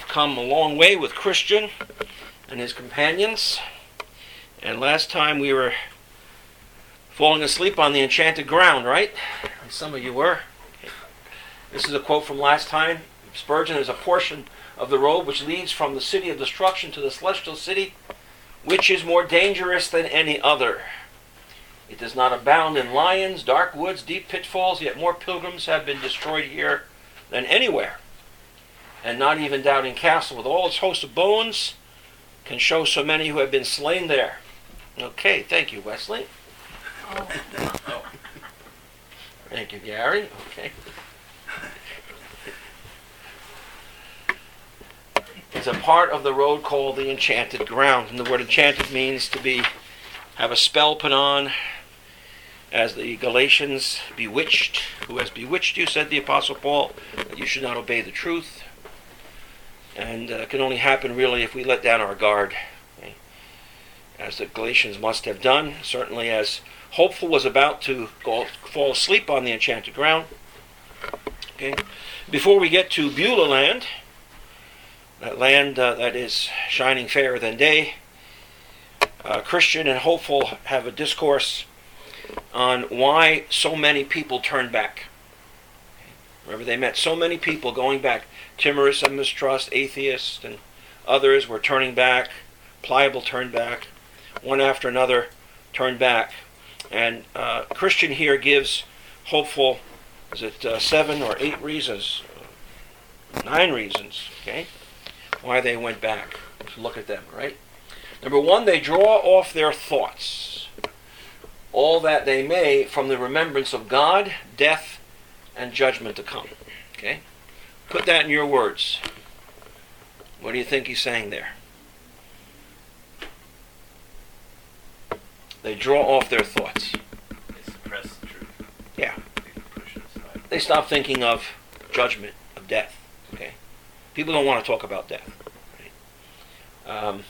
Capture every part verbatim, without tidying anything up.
come a long way with Christian and his companions. And last time we were falling asleep on the enchanted ground, right? And some of you were. This is a quote from last time. Spurgeon, is a portion of the road which leads from the city of destruction to the celestial city, which is more dangerous than any other. It does not abound in lions, dark woods, deep pitfalls, yet more pilgrims have been destroyed here than anywhere. And not even Doubting Castle, with all its host of bones, can show so many who have been slain there. Okay, thank you, Wesley. Oh. Oh. Thank you, Gary. Okay. It's a part of the road called the enchanted ground. And the word enchanted means to be, have a spell put on, as the Galatians, bewitched. Who has bewitched you, said the Apostle Paul, that you should not obey the truth. And uh, it can only happen really if we let down our guard, okay? As the Galatians must have done, certainly as Hopeful was about to go, fall asleep on the enchanted ground. Okay. Before we get to Beulah land, that land uh, that is shining fairer than day, uh, Christian and Hopeful have a discourse on why so many people turned back. Remember, they met so many people going back. Timorous and mistrust, atheists, and others were turning back. Pliable turned back. One after another turned back. And uh, Christian here gives Hopeful, is it uh, seven or eight reasons? Nine reasons, okay, why they went back. Let's look at them, right? Number one, they draw off their thoughts, all that they may, from the remembrance of God, death, and judgment to come. Okay? Put that in your words. What do you think he's saying there? They draw off their thoughts. They suppress the truth. Yeah. They push it aside. They stop thinking of judgment, of death. Okay? People don't want to talk about death. Right? Um,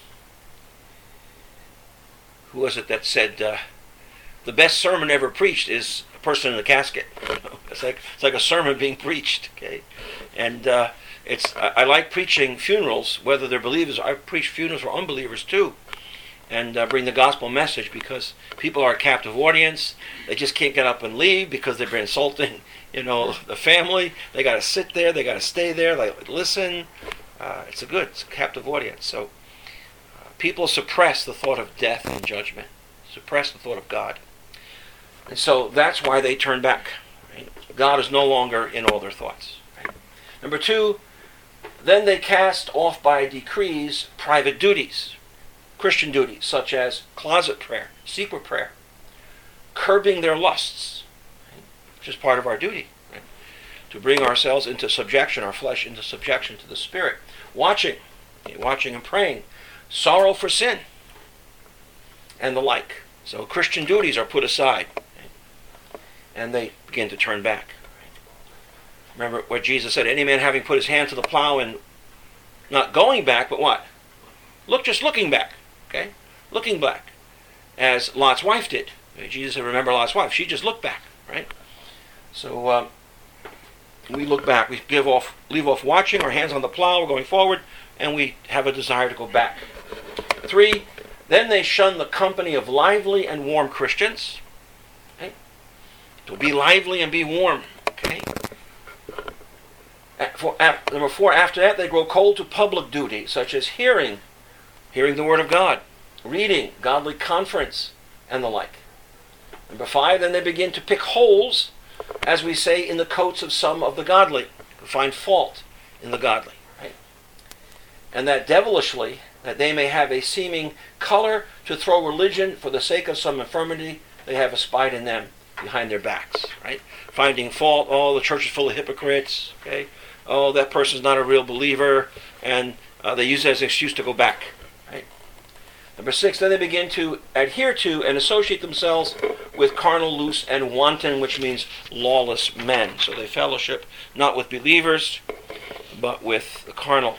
who was it that said, uh, the best sermon ever preached is a person in a casket? It's like it's like a sermon being preached. Okay, and uh, it's I, I like preaching funerals, whether they're believers. I preach funerals for unbelievers too, and uh, bring the gospel message, because people are a captive audience. They just can't get up and leave because they've been insulting, you know, the family. They got to sit there. They got to stay there. They listen. Uh, it's a good, it's a captive audience. So uh, people suppress the thought of death and judgment, suppress the thought of God. And so that's why they turn back. Right? God is no longer in all their thoughts. Right? Number two, then they cast off by decrees private duties, Christian duties, such as closet prayer, secret prayer, curbing their lusts, right? Which is part of our duty, right? To bring ourselves into subjection, our flesh into subjection to the Spirit. Watching, okay? Watching and praying, sorrow for sin, and the like. So Christian duties are put aside, and they begin to turn back. Remember what Jesus said, any man having put his hand to the plow and not going back, but what? Look, just looking back, okay? Looking back, as Lot's wife did. Jesus said, remember Lot's wife. She just looked back, right? So uh, we look back. We give off, leave off watching, our hands on the plow, we're going forward, and we have a desire to go back. Three, then they shun the company of lively and warm Christians. Okay? To be lively and be warm. Okay? For, number four, after that, they grow cold to public duty, such as hearing, hearing the Word of God, reading, godly conference, and the like. Number five, then they begin to pick holes, as we say, in the coats of some of the godly, to find fault in the godly. Right? And that devilishly, that they may have a seeming color to throw religion for the sake of some infirmity they have espied in them behind their backs, right? Finding fault, oh, the church is full of hypocrites, okay? Oh, that person's not a real believer, and uh, they use it as an excuse to go back, right? Number six, then they begin to adhere to and associate themselves with carnal, loose, and wanton, which means lawless men. So they fellowship not with believers, but with the carnal.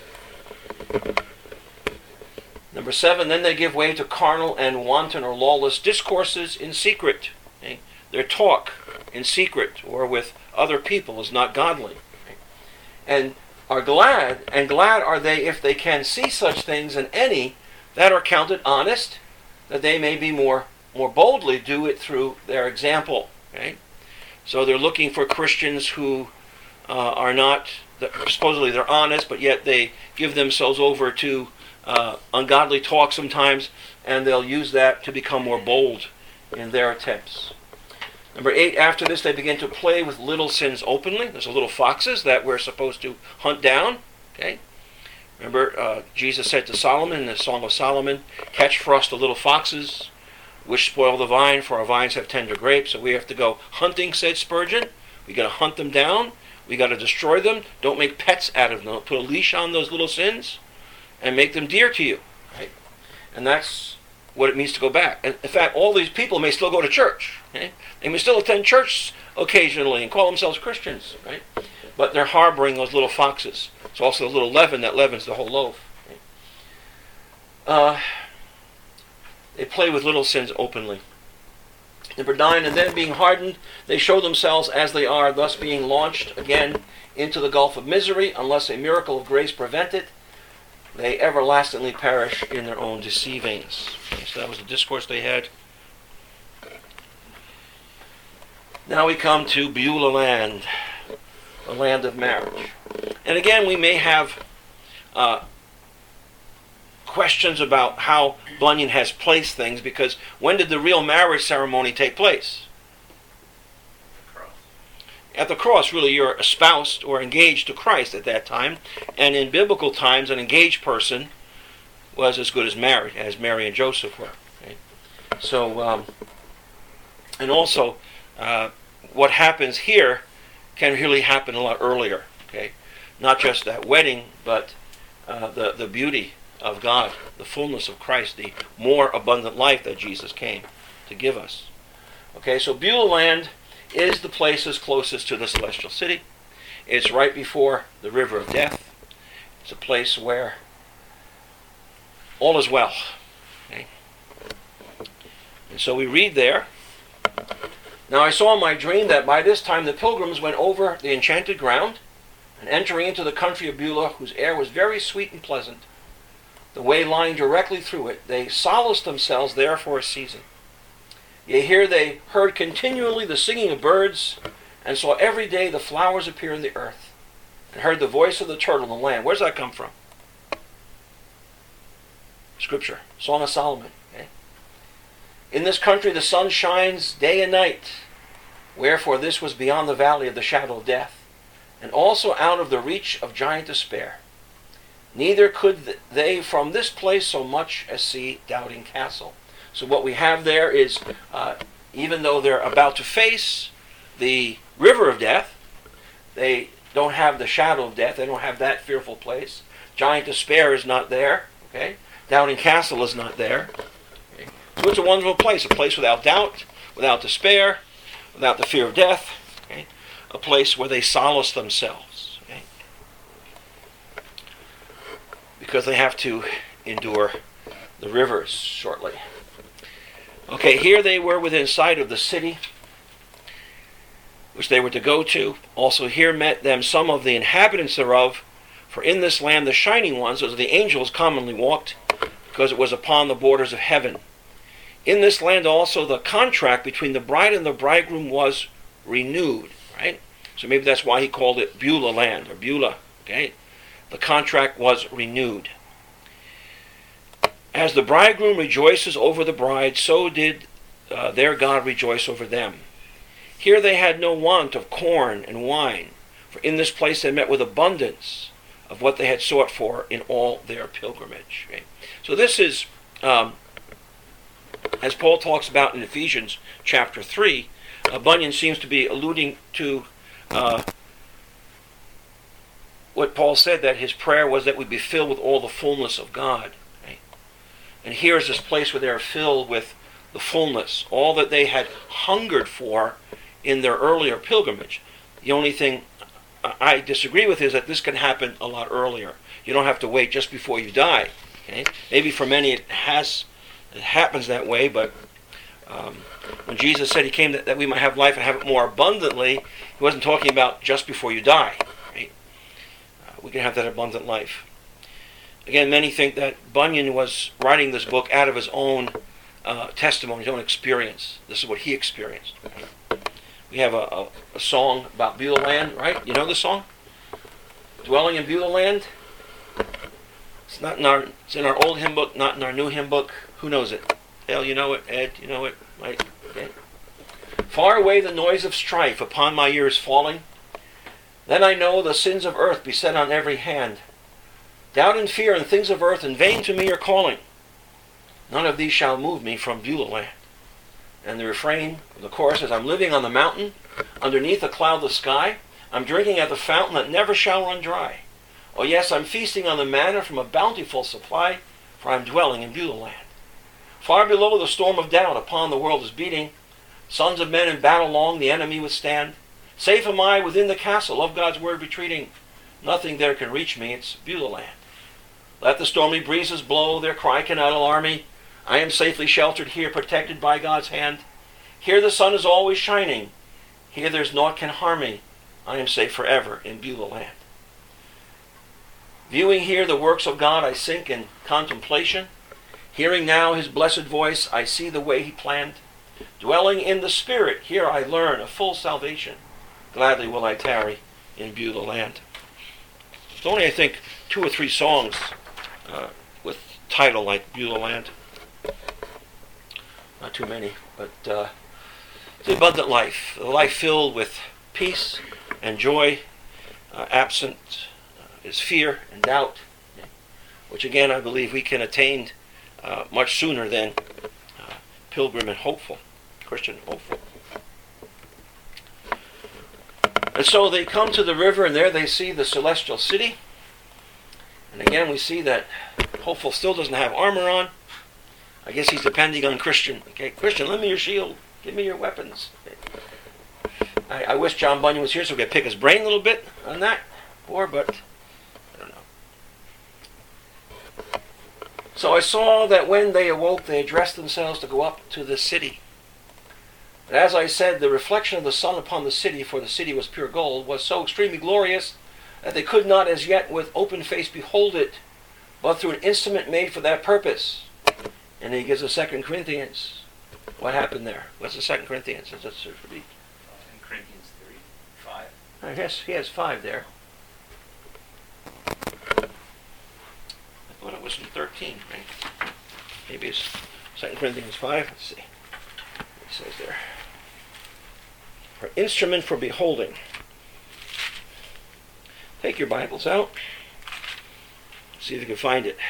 Number seven, then they give way to carnal and wanton or lawless discourses in secret. Okay? Their talk in secret or with other people is not godly. Okay? And are glad, and glad are they if they can see such things in any that are counted honest, that they may be more more boldly do it through their example. Okay? So they're looking for Christians who uh, are not, supposedly they're honest, but yet they give themselves over to uh, ungodly talk sometimes, and they'll use that to become more bold in their attempts. Number eight, after this they begin to play with little sins openly. There's the little foxes that we're supposed to hunt down. Okay? Remember, uh, Jesus said to Solomon in the Song of Solomon, "Catch for us the little foxes, which spoil the vine, for our vines have tender grapes." So we have to go hunting, said Spurgeon. We got to hunt them down. We got to destroy them. Don't make pets out of them. Don't put a leash on those little sins and make them dear to you. Right? And that's what it means to go back. And in fact, all these people may still go to church. Okay? They may still attend church occasionally and call themselves Christians. Right? But they're harboring those little foxes. It's also the little leaven that leavens the whole loaf. Okay? Uh, they play with little sins openly. Number nine, and then being hardened, they show themselves as they are, thus being launched again into the gulf of misery, unless a miracle of grace prevent it. They everlastingly perish in their own deceivings. Okay, so that was the discourse they had. Now we come to Beulah land, the land of marriage. And again, we may have uh, questions about how Bunyan has placed things, because when did the real marriage ceremony take place? Cross. At the cross, really, you're espoused or engaged to Christ at that time. And in biblical times, an engaged person was as good as married, as Mary and Joseph were. Okay? So, um, and also, uh, what happens here can really happen a lot earlier. Okay, not just that wedding, but uh, the the beauty of God, the fullness of Christ, the more abundant life that Jesus came to give us. Okay, so Beulah land is the place that's closest to the celestial city. It's right before the river of death. It's a place where all is well. Okay? And so we read there, "Now I saw in my dream that by this time the pilgrims went over the enchanted ground, and entering into the country of Beulah, whose air was very sweet and pleasant, the way lying directly through it, they solaced themselves there for a season. Yea, here they heard continually the singing of birds, and saw every day the flowers appear in the earth, and heard the voice of the turtle in the land." Where does that come from? Scripture, Song of Solomon. Okay? "In this country the sun shines day and night, wherefore this was beyond the valley of the shadow of death, and also out of the reach of giant despair. Neither could they from this place so much as see Doubting Castle." So what we have there is, uh, even though they're about to face the river of death, they don't have the shadow of death. They don't have that fearful place. Giant despair is not there. Okay, Doubting Castle is not there. Okay? So it's a wonderful place, a place without doubt, without despair, without the fear of death. Okay? A place where they solace themselves. Okay? Because they have to endure the rivers shortly. Okay, here they were within sight of the city, which they were to go to. Also here met them some of the inhabitants thereof, for in this land the shining ones, those are the angels, commonly walked, because it was upon the borders of heaven. In this land also the contract between the bride and the bridegroom was renewed. Right? So maybe that's why he called it Beulah land, or Beulah. Okay? The contract was renewed. "As the bridegroom rejoices over the bride, so did uh, their God rejoice over them. Here they had no want of corn and wine, for in this place they met with abundance of what they had sought for in all their pilgrimage." Okay? So this is, um, as Paul talks about in Ephesians chapter three, uh, Bunyan seems to be alluding to uh, what Paul said, that his prayer was that we be filled with all the fullness of God. Okay? And here is this place where they are filled with the fullness, all that they had hungered for in their earlier pilgrimage. The only thing I disagree with is that this can happen a lot earlier. You don't have to wait just before you die. Okay? Maybe for many it has, it happens that way, but um, when Jesus said he came that, that we might have life and have it more abundantly, he wasn't talking about just before you die. Right? Uh, we can have that abundant life. Again, many think that Bunyan was writing this book out of his own uh, testimony, his own experience. This is what he experienced. We have a, a, a song about Beulah Land, right? You know the song? Dwelling in Beulah Land. It's not in our. It's in our old hymn book, not in our new hymn book. Who knows it? Dale, you know it. Ed, you know it. Mike, okay. Far away the noise of strife upon my ears falling. Then I know the sins of earth beset on every hand. Doubt and fear and things of earth in vain to me are calling. None of these shall move me from Beulah Land. And the refrain of the chorus is, I'm living on the mountain, underneath a cloudless sky. I'm drinking at the fountain that never shall run dry. Oh yes, I'm feasting on the manna from a bountiful supply, for I'm dwelling in Beulah Land. Far below the storm of doubt upon the world is beating. Sons of men in battle long the enemy withstand. Safe am I within the castle of God's word retreating. Nothing there can reach me, it's Beulah Land. Let the stormy breezes blow, their cry cannot alarm me. I am safely sheltered here, protected by God's hand. Here the sun is always shining. Here there's naught can harm me. I am safe forever in Beulah Land. Viewing here the works of God, I sink in contemplation. Hearing now his blessed voice, I see the way he planned. Dwelling in the Spirit, here I learn a full salvation. Gladly will I tarry in Beulah Land. It's only, I think, two or three songs uh, with title like Beulah Land. Not too many, but uh, the abundant life, a life filled with peace and joy. Uh, absent uh, is fear and doubt, which again I believe we can attain uh, much sooner than uh, pilgrim and hopeful, Christian hopeful. And so they come to the river, and there they see the celestial city. And again we see that hopeful still doesn't have armor on. I guess he's depending on Christian. Okay, Christian, lend me your shield. Give me your weapons. Okay. I, I wish John Bunyan was here so we could pick his brain a little bit on that. Or, but, I don't know. So I saw that when they awoke, they addressed themselves to go up to the city. But as I said, the reflection of the sun upon the city, for the city was pure gold, was so extremely glorious that they could not as yet with open face behold it, but through an instrument made for that purpose. And he gives a Second Corinthians. What happened there? What's the Second Corinthians? Is that Second Corinthians three, five. I guess he has five there. I thought it was in thirteen, right? Maybe it's Second Corinthians five. Let's see. It says there. For instrument for beholding. Take your Bibles out. See if you can find it.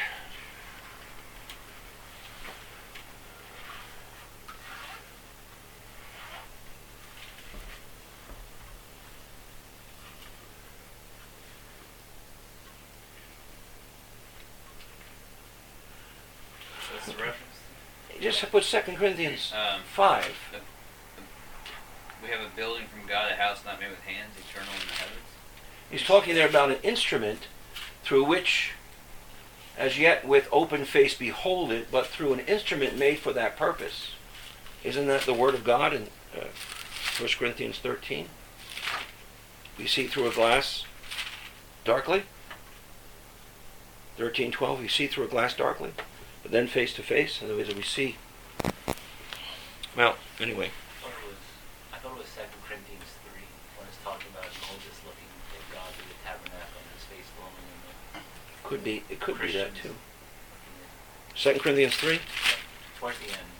What's the reference? Just put Second Corinthians Um, five. the- the- we have a building from God, a house not made with hands, eternal in the heavens. He's talking there about an instrument through which, as yet with open face behold it, but through an instrument made for that purpose. Isn't that the Word of God in uh, First Corinthians thirteen? We see through a glass darkly. thirteen twelve, we see through a glass darkly, but then face to face, and we see. Well, anyway. I thought it was, I thought it was Second Corinthians three when it's talking about Moses looking at God through the tabernacle and his face glowing in the Could be, it could be that Christians too. looking at- Second Corinthians three? Towards the end.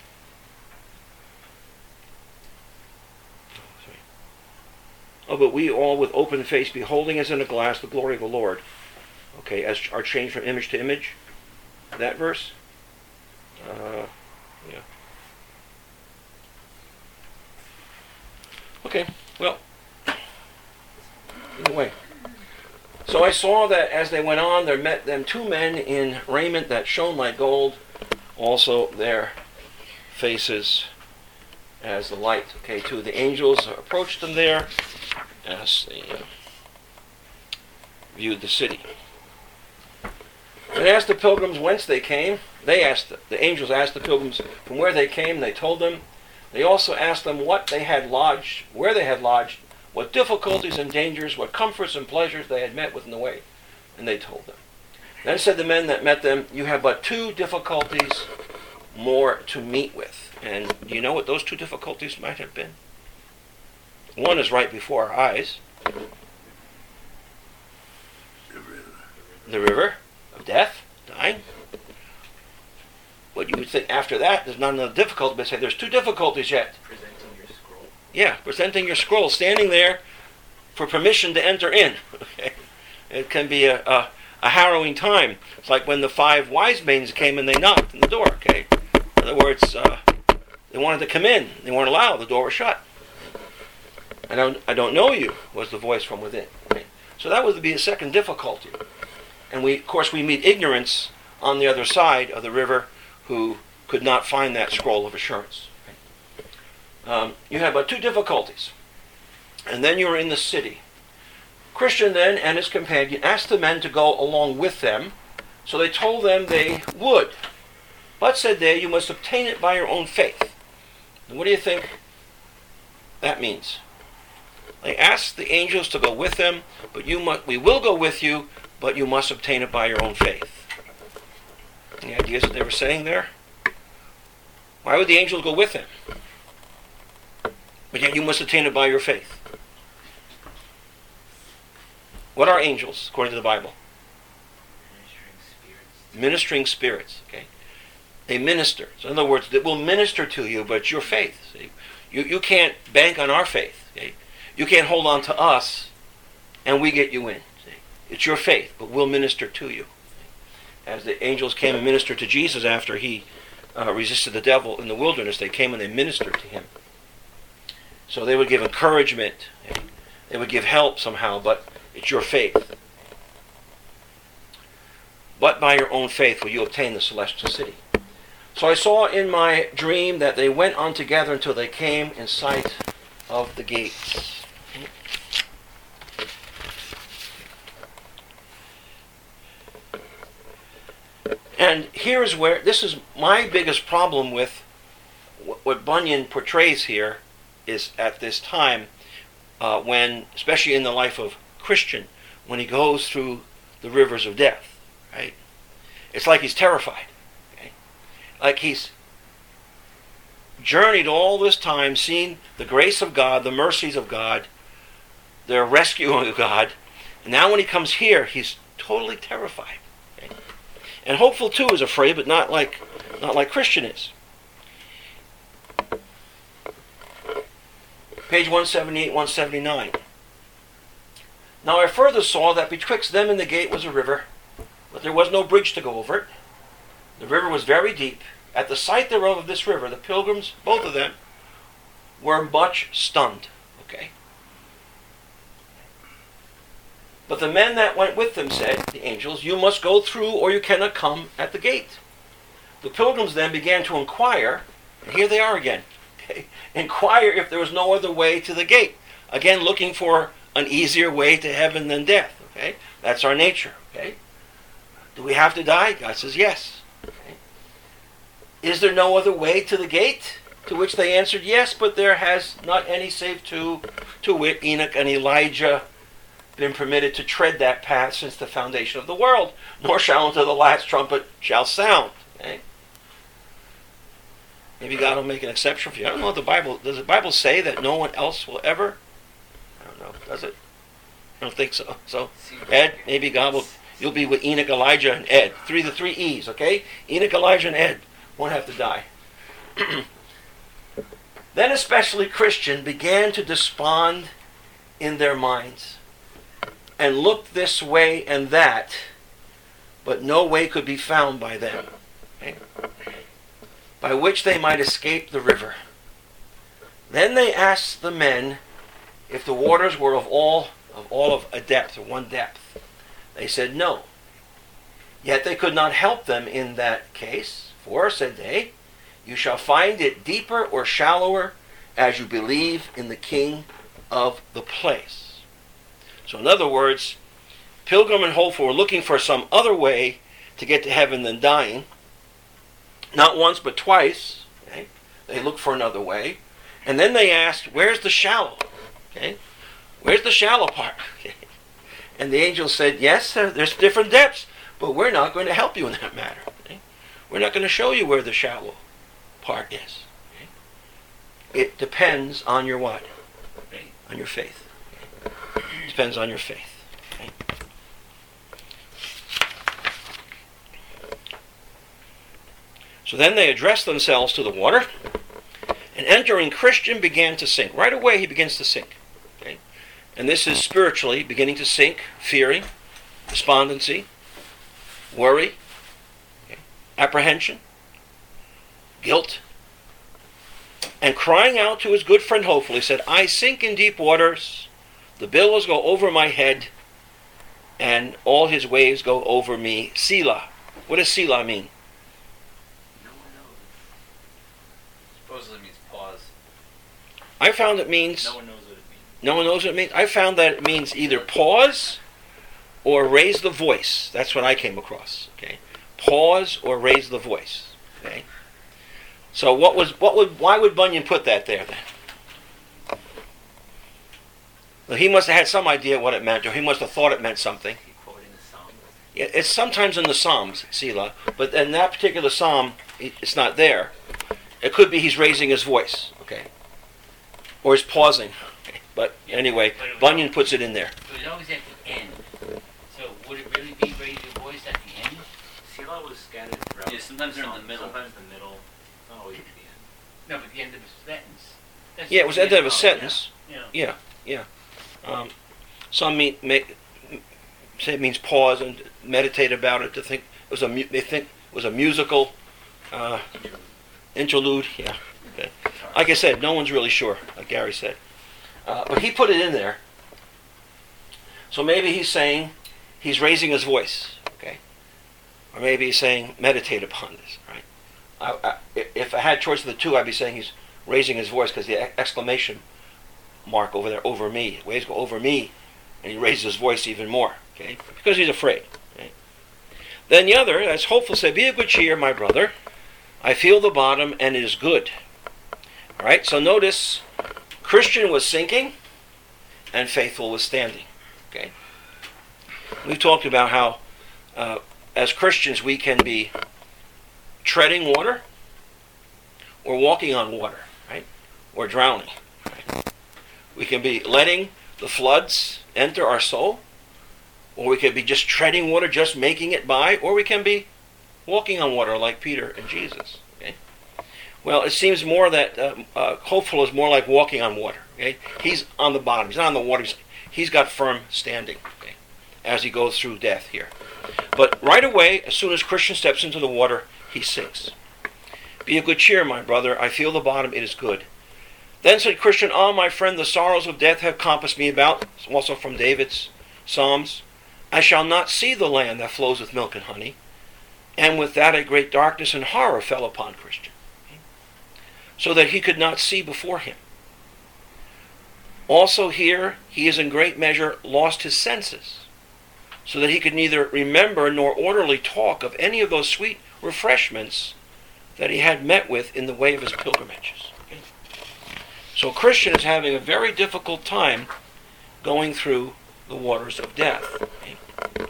Oh, but we all with open face beholding as in a glass the glory of the Lord. Okay, as are changed from image to image. That verse? Uh, yeah. Okay, well, either way. So I saw that as they went on, there met them two men in raiment that shone like gold, also their faces as the light. Okay, two of the angels approached them there as they uh, viewed the city. And asked the pilgrims whence they came. They asked, the, the angels asked the pilgrims from where they came. They told them. They also asked them what they had lodged, where they had lodged what difficulties and dangers, what comforts and pleasures they had met with in the way. And they told them. Then said the men that met them, you have but two difficulties more to meet with. And do you know what those two difficulties might have been? One is right before our eyes. The river. The river of death, dying. What you would think after that, there's not another difficulty, but say there's two difficulties yet. Presenting your scroll. Yeah, presenting your scroll, standing there for permission to enter in. Okay. It can be a, a, a harrowing time. It's like when the five wise men came and they knocked on the door. Okay. In other words, uh, they wanted to come in. They weren't allowed. The door was shut. I don't, I don't know you, was the voice from within. Okay. So that would be a second difficulty. And we, of course, we meet ignorance on the other side of the river who could not find that scroll of assurance. Okay. Um, you have but two difficulties. And then you are in the city. Christian then and his companion asked the men to go along with them. So they told them they would. But, said they, you must obtain it by your own faith. And what do you think that means? They asked the angels to go with them, but you must, we will go with you, but you must obtain it by your own faith. Any ideas what they were saying there? Why would the angels go with them? But yet you must obtain it by your faith. What are angels, according to the Bible? Ministering spirits. Ministering spirits. Okay, they minister. So in other words, they will minister to you, but it's your faith. See? You you can't bank on our faith. Okay? You can't hold on to us, and we get you in. See? It's your faith, but we'll minister to you. As the angels came and ministered to Jesus after he uh, resisted the devil in the wilderness, they came and they ministered to him. So they would give encouragement. Okay? They would give help somehow, but it's your faith. But by your own faith will you obtain the celestial city. So I saw in my dream that they went on together until they came in sight of the gates. And here is where, this is my biggest problem with what Bunyan portrays here, is at this time, uh, when, especially in the life of Christian, when he goes through the rivers of death, right? It's like he's terrified, okay? Like he's journeyed all this time, seen the grace of God, the mercies of God, the rescuing of God, and now when he comes here, he's totally terrified. Okay? And hopeful too is afraid, but not like not like Christian is. Page one seventy-eight, one seventy-nine. Now I further saw that betwixt them and the gate was a river, but there was no bridge to go over it. The river was very deep. At the sight thereof of this river, the pilgrims, both of them, were much stunned. Okay. But the men that went with them said, the angels, you must go through or you cannot come at the gate. The pilgrims then began to inquire, and here they are again. Okay. Inquire if there was no other way to the gate. Again, looking for an easier way to heaven than death. Okay, that's our nature. Okay, do we have to die? God says yes. Okay. Is there no other way to the gate? To which they answered, yes, but there has not any save two, to wit, Enoch and Elijah, been permitted to tread that path since the foundation of the world, nor shall until the last trumpet shall sound. Okay. Maybe God will make an exception for you. I don't know if the Bible, does the Bible say that no one else will ever? I don't know, does it? I don't think so. So, Ed, maybe God will, you'll be with Enoch, Elijah, and Ed. Three, the three E's, okay? Enoch, Elijah, and Ed won't have to die. Then especially Christian began to despond in their minds, and looked this way and that, but no way could be found by them, okay? By which they might escape the river. Then they asked the men if the waters were of all of all of a depth, or one depth. They said no. Yet they could not help them in that case, for, said they, you shall find it deeper or shallower as you believe in the king of the place. So in other words, Pilgrim and Hopeful were looking for some other way to get to heaven than dying. Not once, but twice. Okay? They looked for another way. And then they asked, where's the shallow? Okay? Where's the shallow part? And the angel said, yes, there's different depths, but we're not going to help you in that matter. Okay? We're not going to show you where the shallow part is. Okay? It depends on your what? Okay? On your faith. Okay? It depends on your faith. Okay? So then they addressed themselves to the water, and entering, Christian began to sink. Right away he begins to sink. Okay? And this is spiritually beginning to sink, fearing, despondency, worry, okay? Apprehension, guilt, and crying out to his good friend hopefully said, I sink in deep waters, the billows go over my head, and all his waves go over me. Selah. What does Selah mean? No one knows. Supposedly means pause. I found it means... No one knows what it means. No one knows what it means? I found that it means either pause or raise the voice. That's what I came across. Okay, pause or raise the voice. Okay. So what was what would why would Bunyan put that there then? Well, he must have had some idea what it meant, or he must have thought it meant something. He quoted the Psalms. Yeah, it's sometimes in the Psalms, Selah, but in that particular psalm, it's not there. It could be he's raising his voice, okay, or he's pausing. Okay. But anyway, Bunyan puts it in there. It was always at the end. So would it really be raise your voice at the end? Selah was scattered throughout. Yeah, sometimes they're in the some- middle. Sometimes the middle. Not always at the end. No, but the end of a sentence. That's Yeah, it was at the end of a oh, sentence. Yeah. Yeah, yeah. Um, some mean, make, say it means pause and meditate about it. To think it was a mu- they think it was a musical uh, interlude. Yeah. Okay. Like I said, no one's really sure. Like Gary said, uh, but he put it in there. So maybe he's saying he's raising his voice. Okay. Or maybe he's saying meditate upon this. Right. I, I, if I had choice of the two, I'd be saying he's raising his voice because the exclamation mark over there, over me, waves go over me, and he raises his voice even more, okay, because he's afraid. Okay? Then the other, that's hopeful, said, be of good cheer, my brother, I feel the bottom, and it is good. All right, so notice, Christian was sinking, and faithful was standing. Okay, we've talked about how, uh, as Christians, we can be treading water, or walking on water, right, or drowning. Right? We can be letting the floods enter our soul, or we can be just treading water, just making it by, or we can be walking on water like Peter and Jesus. Okay? Well, it seems more that uh, uh, hopeful is more like walking on water. Okay? He's on the bottom. He's not on the water. He's, he's got firm standing, okay, as he goes through death here. But right away, as soon as Christian steps into the water, he sinks. Be of good cheer, my brother. I feel the bottom. It is good. Then said Christian, ah, my friend, the sorrows of death have compassed me about. Also from David's Psalms. I shall not see the land that flows with milk and honey. And with that a great darkness and horror fell upon Christian, so that he could not see before him. Also here he is in great measure lost his senses, so that he could neither remember nor orderly talk of any of those sweet refreshments that he had met with in the way of his pilgrimages. Okay? So Christian is having a very difficult time going through the waters of death. Okay?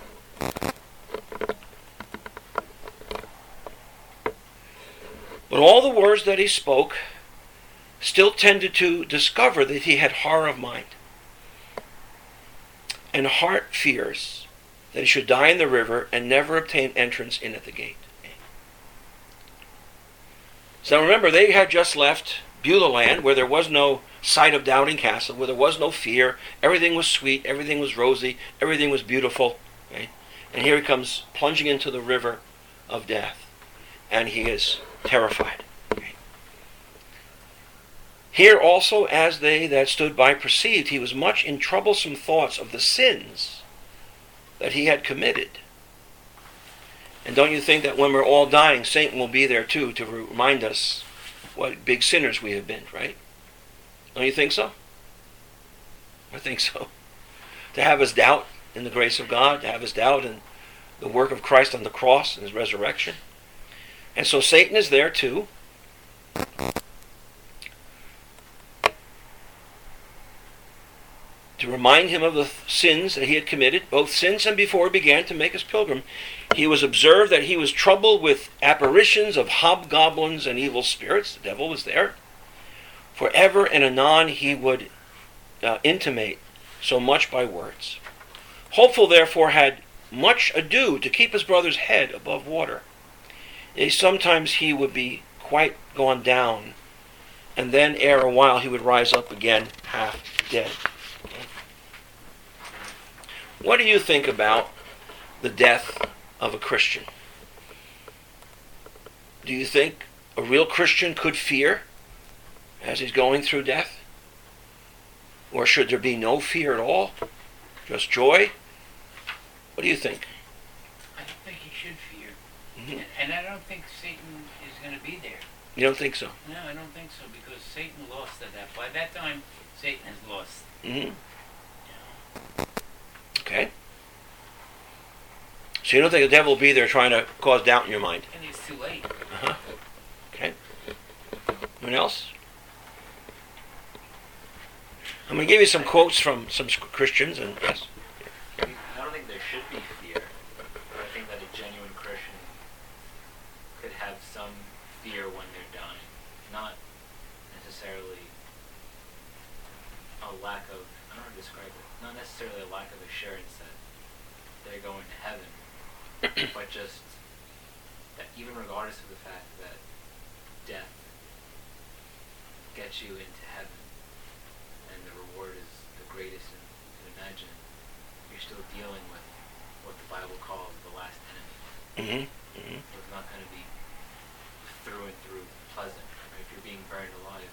But all the words that he spoke still tended to discover that he had horror of mind and heart fears that he should die in the river and never obtain entrance in at the gate. So remember, they had just left Beulah land, where there was no sight of Doubting Castle, where there was no fear. Everything was sweet, everything was rosy, everything was beautiful. Okay? And here he comes plunging into the river of death, and he is terrified. Okay? Here also, as they that stood by perceived, he was much in troublesome thoughts of the sins that he had committed. And don't you think that when we're all dying, Satan will be there too to remind us what big sinners we have been, right? Don't you think so? I think so. To have us doubt in the grace of God, to have us doubt in the work of Christ on the cross and his resurrection. And so Satan is there too. To remind him of the th- sins that he had committed, both since and before he began to make his pilgrim. He was observed that he was troubled with apparitions of hobgoblins and evil spirits. The devil was there. For ever and anon he would uh, intimate so much by words. Hopeful, therefore, had much ado to keep his brother's head above water. Yea, sometimes he would be quite gone down, and then ere a while he would rise up again half dead. What do you think about the death of a Christian? Do you think a real Christian could fear as he's going through death? Or should there be no fear at all? Just joy? What do you think? I don't think he should fear. Mm-hmm. And, and I don't think Satan is going to be there. You don't think so? No, I don't think so, because Satan lost at that. By that time, Satan has lost. Mm-hmm. Okay. So you don't think the devil will be there trying to cause doubt in your mind? And it's too late. Uh-huh. Okay. Anyone else? I'm going to give you some quotes from some Christians, and yes. I don't think there should be fear, but I think that a genuine Christian could have some fear when they're dying. Not necessarily a lack of, I don't know how to describe it, not necessarily a lack of assurance that they're going to heaven, but just that even regardless of the fact that death gets you into heaven, and the reward is the greatest you can imagine, you're still dealing with what the Bible calls the last enemy. Mm-hmm. Mm-hmm. So it's not going to be through and through pleasant. Right? If you're being burned alive,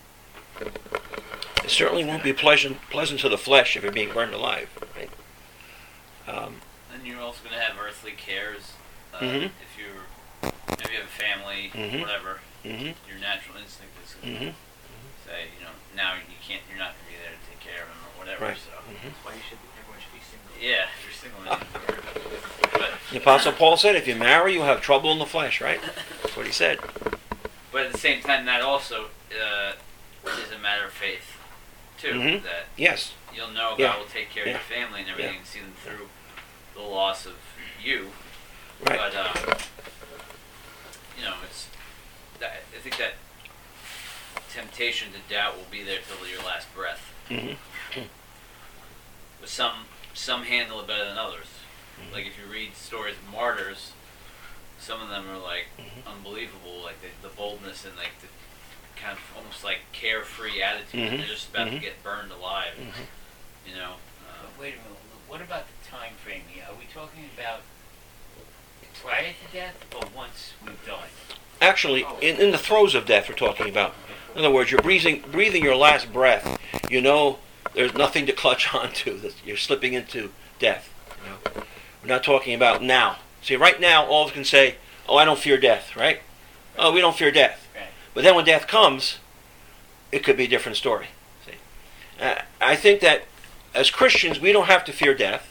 It certainly won't be pleasant pleasant to the flesh if you're being burned alive. Right? Um, Then you're also going to have earthly cares. Uh, Mhm. If you're, maybe you have a family, Mhm. whatever, mm-hmm. your natural instinct is to Mm-hmm. say, you know, now you can't, you're not going to be there to take care of him or whatever. Right. So, Mm-hmm. that's why you should be, everyone should be single. yeah, if you're single, then- but The Apostle Paul said, if you marry, you'll have trouble in the flesh, right? That's what he said. but at the same time, that also uh, is a matter of faith too. Mhm. That Yes. you'll know God Yeah. will take care of Yeah. your family and everything, Yeah. and see them through the loss of you. Right. But um, you know, it's that, I think that temptation to doubt will be there till your last breath. Mm-hmm. But some some handle it better than others. Mhm. Like if you read stories of martyrs, some of them are like Mhm. unbelievable, like the, the boldness and like the kind of almost like carefree attitude. Mhm. They're just about Mhm. to get burned alive. Mhm. You know. Uh, But wait a minute. What about the time frame here? Are we talking about prior to death or once we've died? Actually, in, in the throes of death we're talking about. In other words, you're breathing, breathing your last breath. You know there's nothing to clutch onto. That you're slipping into death. You know? We're not talking about now. See, right now, all of us can say, oh, I don't fear death, right? Oh, we don't fear death. Right. But then when death comes, it could be a different story. See, uh, I think that as Christians, we don't have to fear death.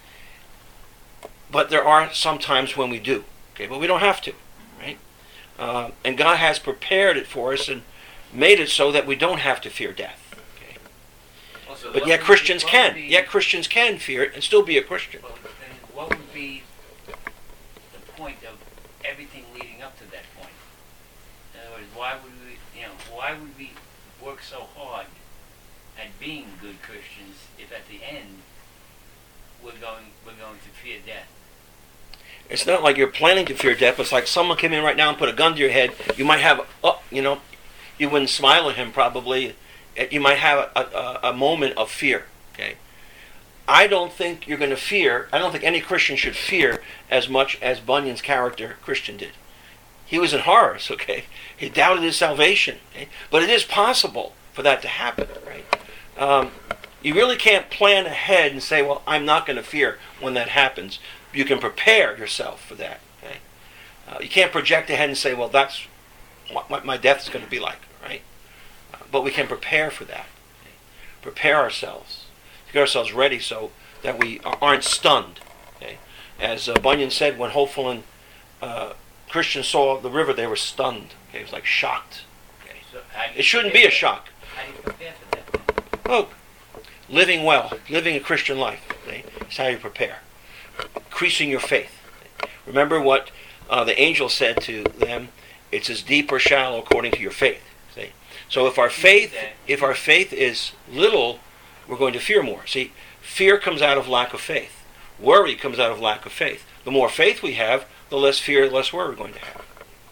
But there are some times when we do. Okay, but we don't have to, right? Uh, and God has prepared it for us and made it so that we don't have to fear death. Okay? also, But what yet would Christians be- what can. would be- Yet Christians can fear it and still be a Christian. Well, then what would be the point of everything leading up to that point? In other words, why would we, you know, why would we work so hard at being good Christians if at the end we're going we're going to fear death? It's not like you're planning to fear death. It's like someone came in right now and put a gun to your head. You might have, oh, you know, you wouldn't smile at him probably. You might have a, a, a moment of fear. Okay, I don't think you're going to fear. I don't think any Christian should fear as much as Bunyan's character Christian did. He was in horrors. Okay, he doubted his salvation. Okay? But it is possible for that to happen. Right. Um, you really can't plan ahead and say, well, I'm not going to fear when that happens. You can prepare yourself for that. Okay? Uh, you can't project ahead and say, well, that's what, what my death is going to be like, right? Uh, but we can prepare for that. Okay? Prepare ourselves. To get ourselves ready so that we aren't stunned. Okay? As uh, Bunyan said, when hopeful and uh, Christians saw the river, they were stunned. Okay? It was like shocked. Okay? So how do you It shouldn't prepare be a for- shock. How do you prepare for that? Oh, living well, living a Christian life. Okay? It's how you prepare. Increasing your faith. Remember what uh, the angel said to them, it's as deep or shallow according to your faith. See? So if our faith, if our faith is little, we're going to fear more. See, fear comes out of lack of faith. Worry comes out of lack of faith. The more faith we have, the less fear, the less worry we're going to have.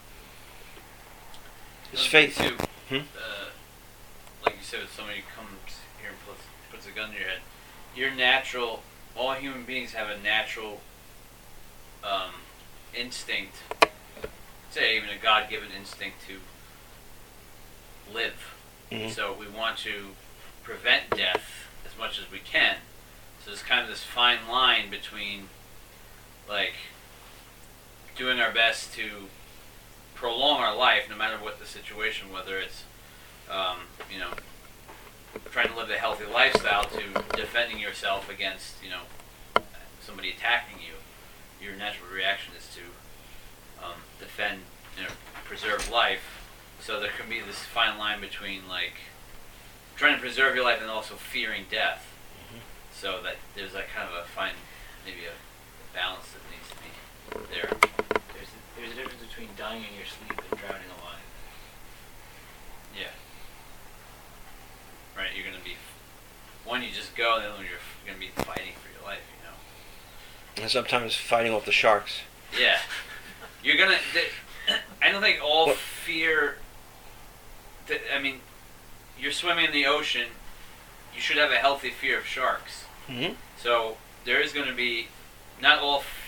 It's faith. Too, Hmm? uh, like you said, if somebody comes here and puts, puts a gun to your head, your natural, all human beings have a natural um, instinct, say even a God-given instinct to live. Mhm. So we want to prevent death as much as we can. So there's kind of this fine line between, like, doing our best to prolong our life, no matter what the situation, whether it's, um, you know, trying to live a healthy lifestyle to defending yourself against, you know, somebody attacking you. Your natural reaction is to um, defend, you know, preserve life. So there can be this fine line between, like, trying to preserve your life and also fearing death. Mhm. So that there's that kind of a fine, maybe a balance that needs to be there. There's a, there's a difference between dying in your sleep and drowning alive. Yeah. Right, you're gonna be, one, you just go, and the other one, you're f- gonna be fighting for your life, you know? And sometimes fighting off the sharks. Yeah. You're gonna, th- I don't think all What- fear, th- I mean, you're swimming in the ocean, you should have a healthy fear of sharks. Mm-hmm. So, there is gonna be, not all, f-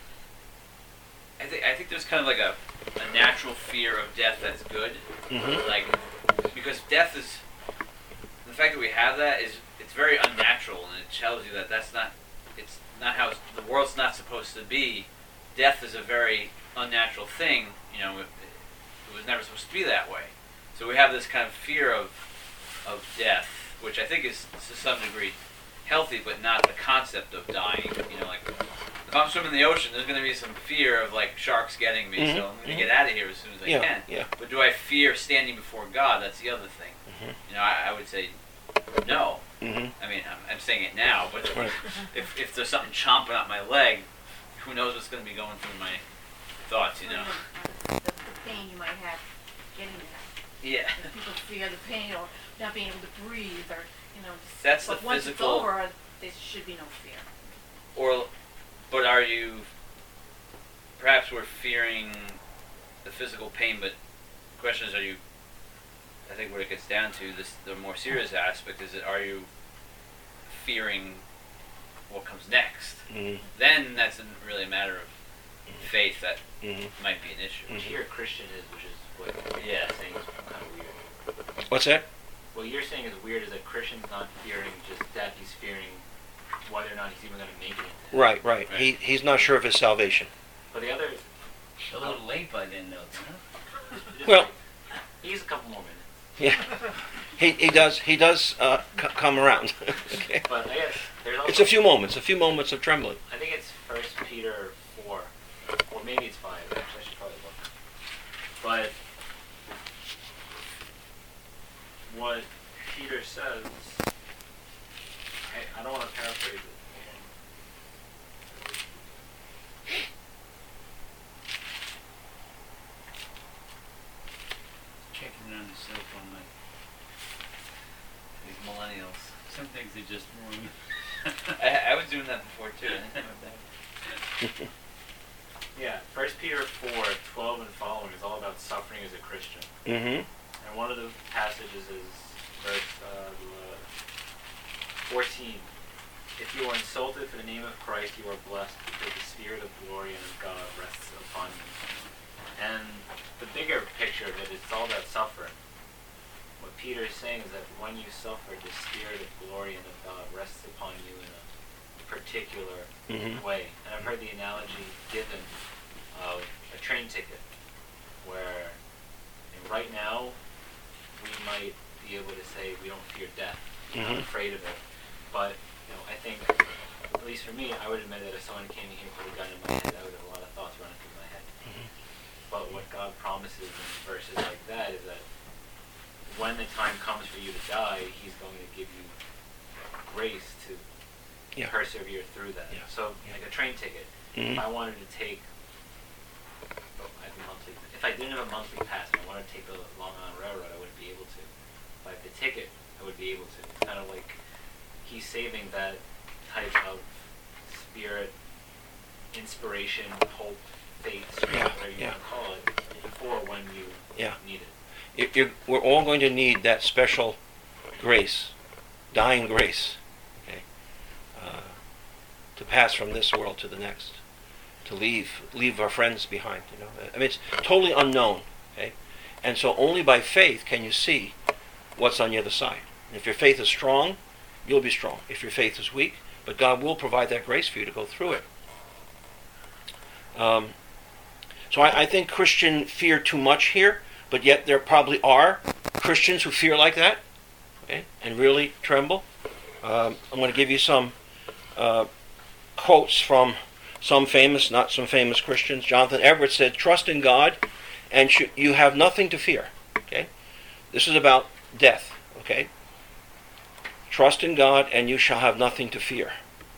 I think, I think there's kind of like a, a natural fear of death that's good. Mm-hmm. Like, because death is, the fact that we have that is, it's very unnatural, and it tells you that that's not, it's not how it's, the world's not supposed to be. Death is a very unnatural thing, you know, it, it was never supposed to be that way. So we have this kind of fear of, of death, which I think is to some degree healthy, but not the concept of dying, you know, like, if I'm swimming in the ocean, there's going to be some fear of, like, sharks getting me, Mhm, so I'm going to mhm. get out of here as soon as I Yeah, can. yeah. But do I fear standing before God? That's the other thing. Mhm. You know, I, I would say no. Mm-hmm. I mean, I'm, I'm saying it now, but Right. if, if there's something chomping at my leg, who knows what's going to be going through my thoughts, you know? The, the pain you might have getting there. Yeah. If people fear the pain or not being able to breathe or, you know, just, That's the but once physical- it's over, there should be no fear. Or, but are you, perhaps we're fearing the physical pain, but the question is, are you, I think what it gets down to, this the more serious aspect is that are you fearing what comes next? Mm-hmm. Then that's a- really a matter of faith that Mm-hmm. might be an issue. Which here Christian is, which is what Yeah. you're saying is kind of weird. What's that? What you're saying is weird is that Christian's not fearing just death, he's fearing whether or not he's even going to make it into heaven. Right, right. He he's not sure of his salvation. But the other... A little late by then, though, huh? just- just Well- like- he's a couple more minutes. Yeah. He he does he does uh, c- come around. Okay. But I guess there's also... It's a few moments, a few moments of trembling. I think it's First Peter four, or maybe it's five. Actually, I should probably look. But what Peter says, I, I don't want to paraphrase it. Checking on the cell phone, like, These millennials. some things are just wrong. I, I was doing that before too. I think I'm back. Yeah, First Peter four, twelve and following is all about suffering as a Christian. Mm-hmm. And one of the passages is verse uh, fourteen. If you are insulted for the name of Christ, you are blessed because the Spirit of glory and of God rests upon you. And the bigger picture of it, it's all about suffering. What Peter is saying is that when you suffer, the Spirit of glory and of God rests upon you in a particular Mhm. way. And I've heard the analogy given of a train ticket, where you know, right now we might be able to say we don't fear death, we're Mhm. not afraid of it. But you know, I think, at least for me, I would admit that if someone came here and put a gun in my head, I would have a lot of thoughts running through my head. Mhm. But what God promises in verses like that is that when the time comes for you to die, He's going to give you grace to Yeah. persevere through that. Yeah. So, like a train ticket, Mhm. if I wanted to take, oh, I have a monthly, if I didn't have a monthly pass and I wanted to take the Long Island Railroad, I wouldn't be able to. If I had the ticket, I would be able to. It's kind of like he's saving that type of spirit, inspiration, hope, faith, strength, Yeah, whatever you yeah. want to call it, for when you Yeah. need it. You're, you're, we're all going to need that special grace, dying grace, okay, uh, to pass from this world to the next, to leave leave our friends behind. You know, I mean, it's totally unknown, okay, and so only by faith can you see what's on the other side. And if your faith is strong, you'll be strong. If your faith is weak, but God will provide that grace for you to go through it. Um, so I, I think Christian fear too much here. But yet there probably are Christians who fear like that, okay, and really tremble. Um, I'm going to give you some uh, quotes from some famous, not some famous Christians. Jonathan Edwards said, "Trust in God, and sh- you have nothing to fear." Okay, this is about death. Okay, trust in God, and you shall have nothing to fear.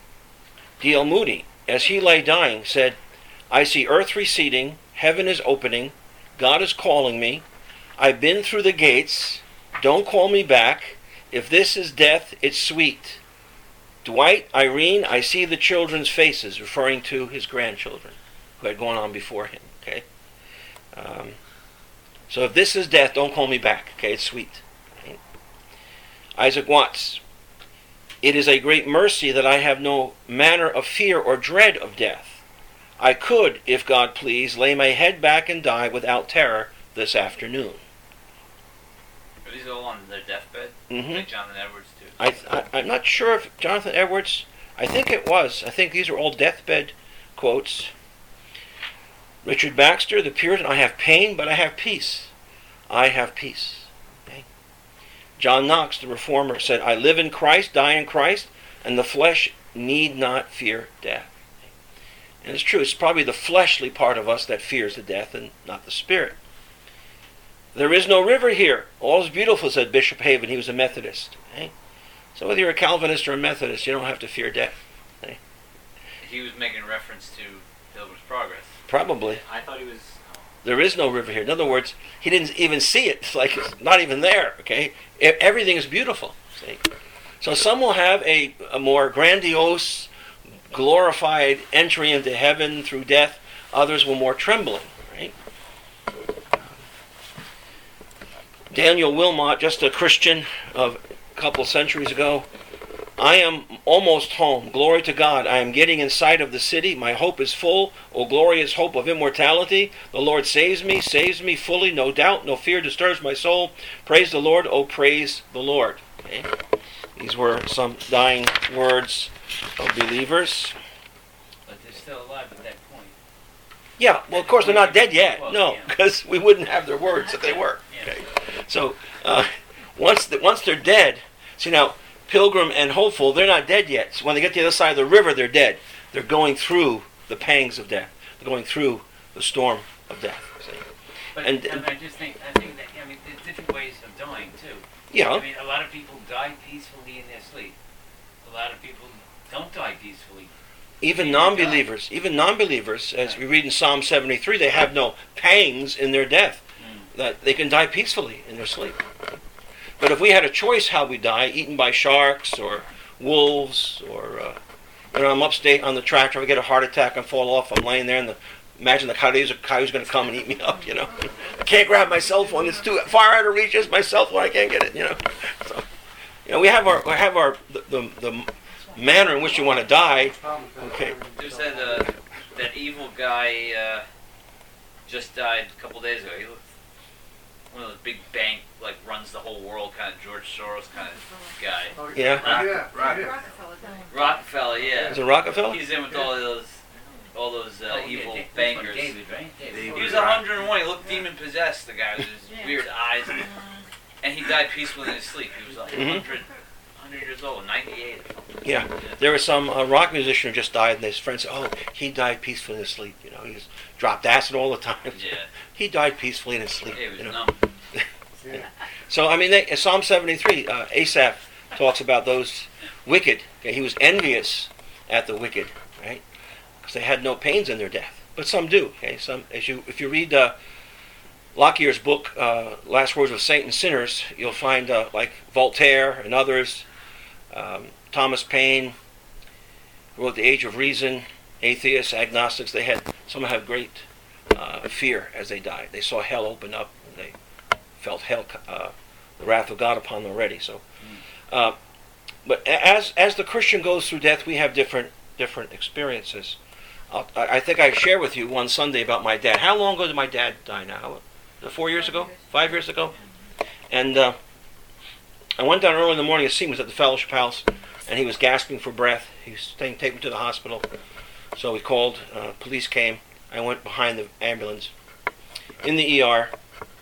D L Moody, as he lay dying, said, "I see earth receding, heaven is opening. God is calling me. I've been through the gates. Don't call me back. If this is death, it's sweet. Dwight, Irene, I see the children's faces," referring to his grandchildren who had gone on before him. Okay. Um, so if this is death, don't call me back. Okay, it's sweet. Okay? Isaac Watts, "It is a great mercy that I have no manner of fear or dread of death. I could, if God please, lay my head back and die without terror this afternoon." Are these all on their deathbed? Mm-hmm. Like Jonathan Edwards too? I, I, I'm not sure if Jonathan Edwards, I think it was. I think these are all deathbed quotes. Richard Baxter, the Puritan, "I have pain, but I have peace. I have peace." Okay. John Knox, the Reformer, said, "I live in Christ, die in Christ, and the flesh need not fear death." And it's true, it's probably the fleshly part of us that fears the death and not the spirit. "There is no river here. All is beautiful," said Bishop Haven. He was a Methodist. Okay? So whether you're a Calvinist or a Methodist, you don't have to fear death. Okay? He was making reference to Pilgrim's Progress. Probably. I thought he was. Oh, There is no river here. In other words, he didn't even see it. It's like it's not even there. Okay? E- Everything is beautiful. See? So some will have a, a more grandiose, glorified entry into heaven through death. Others will more trembling. Right? Daniel Wilmot, just a Christian of a couple centuries ago, "I am almost home. Glory to God. I am getting in sight of the city. My hope is full. O glorious hope of immortality. The Lord saves me, saves me fully. No doubt, no fear disturbs my soul. Praise the Lord. Oh, praise the Lord." Okay? These were some dying words of believers. But they're still alive at that point. Yeah, well, of course, they're not dead yet. Well, No, yeah. because we wouldn't have their words if they were. Yeah. Okay. So uh, once the, once they're dead, see now, Pilgrim and Hopeful, they're not dead yet. So when they get to the other side of the river, they're dead. They're going through the pangs of death. They're going through the storm of death. See? But And- I, mean, I just think, I think that, I mean, there's different ways of dying too. Yeah. I mean, a lot of people die peacefully in their sleep. A lot of people don't die peacefully. Even They non-believers, even non-believers, as we read in Psalm seventy-three, they have no pangs in their death. Mm. That they can die peacefully in their sleep. But if we had a choice how we die, eaten by sharks or wolves, or uh, you know, I'm upstate on the tractor, I get a heart attack and fall off. I'm laying there, and the, imagine the coyote's, coyote's going to come and eat me up. You know, I can't grab my cell phone; it's too far out of reach. It's my cell phone; I can't get it. You know, so you know, we have our we have our the the, the manner in which you want to die. Okay. There's that uh, that evil guy uh, just died a couple days ago. He looked one of those big bank, like runs the whole world kind of George Soros kind of guy. Yeah. Yeah, right. Rockefeller died. Rockefeller, yeah. Is it Rockefeller? He's in with all those all those uh, Oh, yeah, evil Da- bankers. David, right? David. He was one hundred and one. He looked demon possessed. The guy with his Yeah. weird eyes, and he died peacefully in his sleep. He was like Mhm. one hundred, one hundred years old, ninety-eight. Or something. Yeah. There was some uh, rock musician who just died, and his friends said, "Oh, he died peacefully in his sleep. You know, he just dropped acid all the time. Yeah, He died peacefully in his sleep." yeah, he was you know? numb. So I mean, they, Psalm seventy-three, uh, Asaph talks about those wicked. Okay, he was envious at the wicked, right? Because they had no pains in their death, but some do. Okay, some as you if you read uh, Lockyer's book, uh, Last Words of Saints and Sinners, you'll find uh, like Voltaire and others, um, Thomas Paine, who wrote The Age of Reason, atheists, agnostics. They had some had great uh, fear as they died. They saw hell open up. And they felt hell, uh, the wrath of God upon them already. So, uh, but as as the Christian goes through death, we have different different experiences. I'll, I I think I shared with you one Sunday about my dad. How long ago did my dad die now? Four years ago? Five years ago? And uh, I went down early in the morning to see him. He was at the fellowship house, and he was gasping for breath. He was taking take him to the hospital. So we called. Uh, police came. I went behind the ambulance in the E R,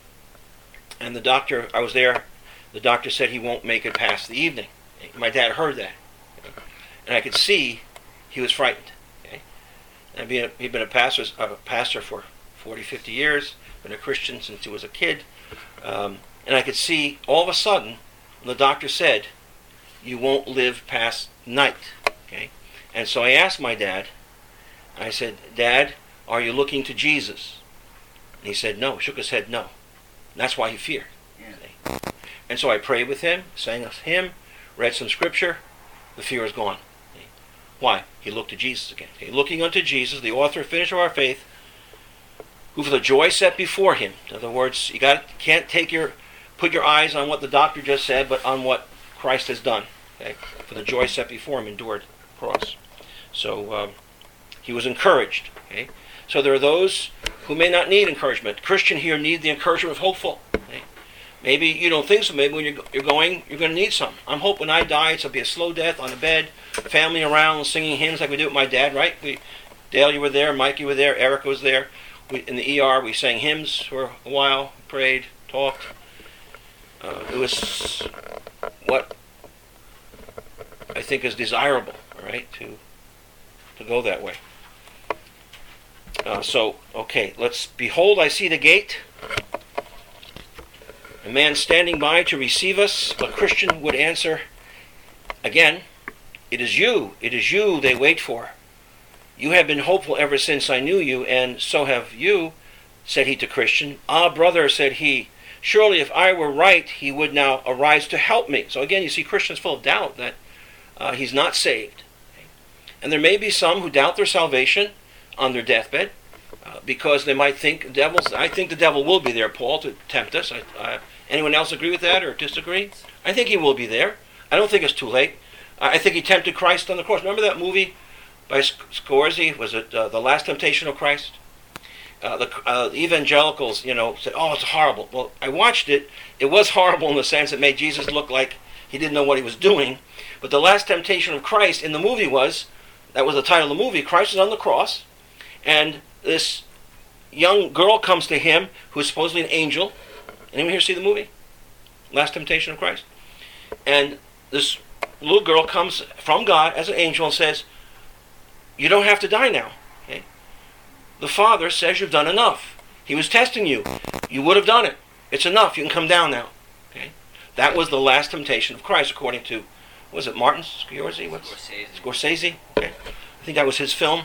and the doctor, I was there, the doctor said he won't make it past the evening. My dad heard that, and I could see he was frightened. Okay? And being a, he'd been a pastor, a pastor for forty, fifty years, been a Christian since he was a kid, um, and I could see all of a sudden the doctor said, "You won't live past night." Okay, and so I asked my dad. I said, "Dad, are you looking to Jesus?" And he said no. Shook his head no. And that's why he feared. Yeah. And so I prayed with him, sang a hymn, read some scripture. The fear is gone. Why? He looked to Jesus again. Okay. Looking unto Jesus, the author and finisher of our faith, who for the joy set before him. In other words, you got can't take your put your eyes on what the doctor just said, but on what Christ has done. Okay? For the joy set before him endured the cross. So um, he was encouraged. Okay? So there are those who may not need encouragement. Christian here need the encouragement of hopeful. Okay? Maybe you don't think so. Maybe when you're, you're going, you're going to need some. I'm hoping when I die, it's going to be a slow death on a bed, family around, singing hymns like we do with my dad, right? We, Dale, you were there. Mike, you were there. Erica was there. We, in the E R, we sang hymns for a while, prayed, talked. Uh, it was what I think is desirable, all right, to to go that way. Uh, so, okay, let's, behold, I see the gate, a man standing by to receive us. A Christian would answer, again, it is you, it is you they wait for. You have been hopeful ever since I knew you, and so have you, said he to Christian. Ah, brother, said he, surely if I were right, he would now arise to help me. So again, you see Christians full of doubt that uh, he's not saved. And there may be some who doubt their salvation on their deathbed uh, because they might think devils. I think the devil will be there, Paul, to tempt us. I, uh, anyone else agree with that or disagree? I think he will be there. I don't think it's too late. I, I think he tempted Christ on the cross. Remember that movie by Scorsese? Was it uh, The Last Temptation of Christ? Uh, the uh, evangelicals, you know, said, "Oh, it's horrible." Well, I watched it. It was horrible in the sense it made Jesus look like he didn't know what he was doing. But the last temptation of Christ in the movie was, that was the title of the movie, Christ is on the cross, and this young girl comes to him who is supposedly an angel. Anyone here see the movie? Last Temptation of Christ? And this little girl comes from God as an angel and says, "You don't have to die now. Okay? The Father says you've done enough. He was testing you. You would have done it. It's enough. You can come down now." Okay? That was the last temptation of Christ, according to, was it Martin Scorsese? What's Scorsese. Scorsese? Okay. I think that was his film.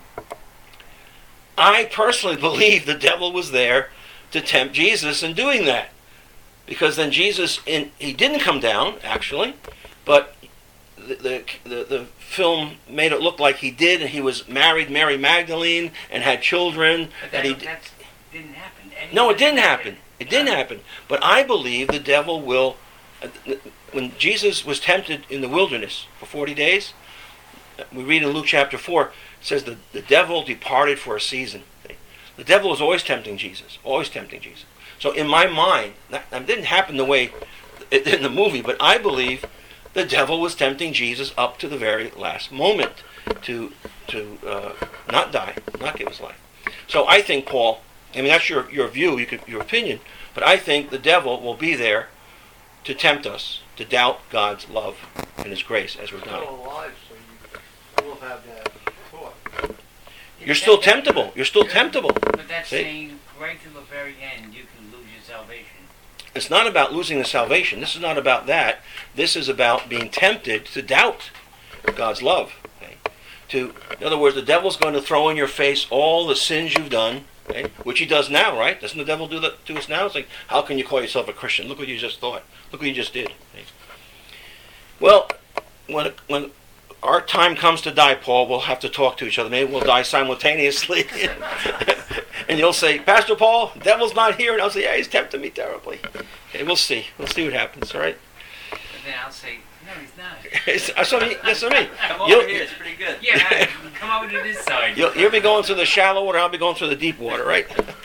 I personally believe the devil was there to tempt Jesus in doing that. Because then Jesus, in, he didn't come down, actually, but the, the, the, the film made it look like he did, and he was married Mary Magdalene and had children. But that, and he, that didn't happen. Any no, it of didn't that happen. It didn't happen. But I believe the devil will, when Jesus was tempted in the wilderness for forty days, we read in Luke chapter four, it says the, the devil departed for a season. The devil was always tempting Jesus, always tempting Jesus. So in my mind, that, that didn't happen the way it did in the movie, but I believe the devil was tempting Jesus up to the very last moment to to uh, not die, not give his life. So I think, Paul, I mean, that's your, your view, you could, your opinion, but I think the devil will be there to tempt us to doubt God's love and his grace as we're dying. Still alive, so you will have that thought. You're still temptable. You're still temptable. But that's See? saying right to the very end you can lose your salvation. It's not about losing the salvation. This is not about that. This is about being tempted to doubt God's love. Okay? To, in other words, the devil's going to throw in your face all the sins you've done, okay? Which he does now, right? Doesn't the devil do that to us now? It's like, how can you call yourself a Christian? Look what you just thought. Look what you just did. Okay? Well, when when our time comes to die, Paul, we'll have to talk to each other. Maybe we'll die simultaneously. And you'll say, Pastor Paul, the devil's not here. And I'll say, yeah, he's tempting me terribly. Okay, we'll see. We'll see what happens, all right? And then I'll say, no, he's not. It's- That's what I mean. That's what I mean. Come You'll- over here, it's pretty good. Yeah, come over to this side. You'll, you'll be going through the shallow water, I'll be going through the deep water, right?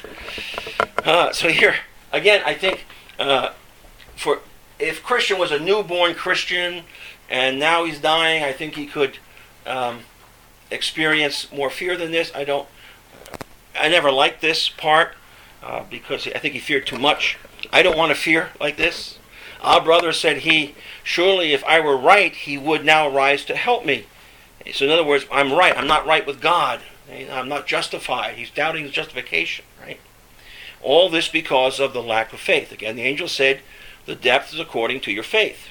Uh, so here, again, I think uh, for if Christian was a newborn Christian and now he's dying, I think he could um, experience more fear than this. I don't. I never liked this part uh, because I think he feared too much. I don't want to fear like this. Our brother said he, surely if I were right, he would now rise to help me. So in other words, I'm right. I'm not right with God. I'm not justified. He's doubting his justification, right? All this because of the lack of faith. Again, the angel said, the depth is according to your faith.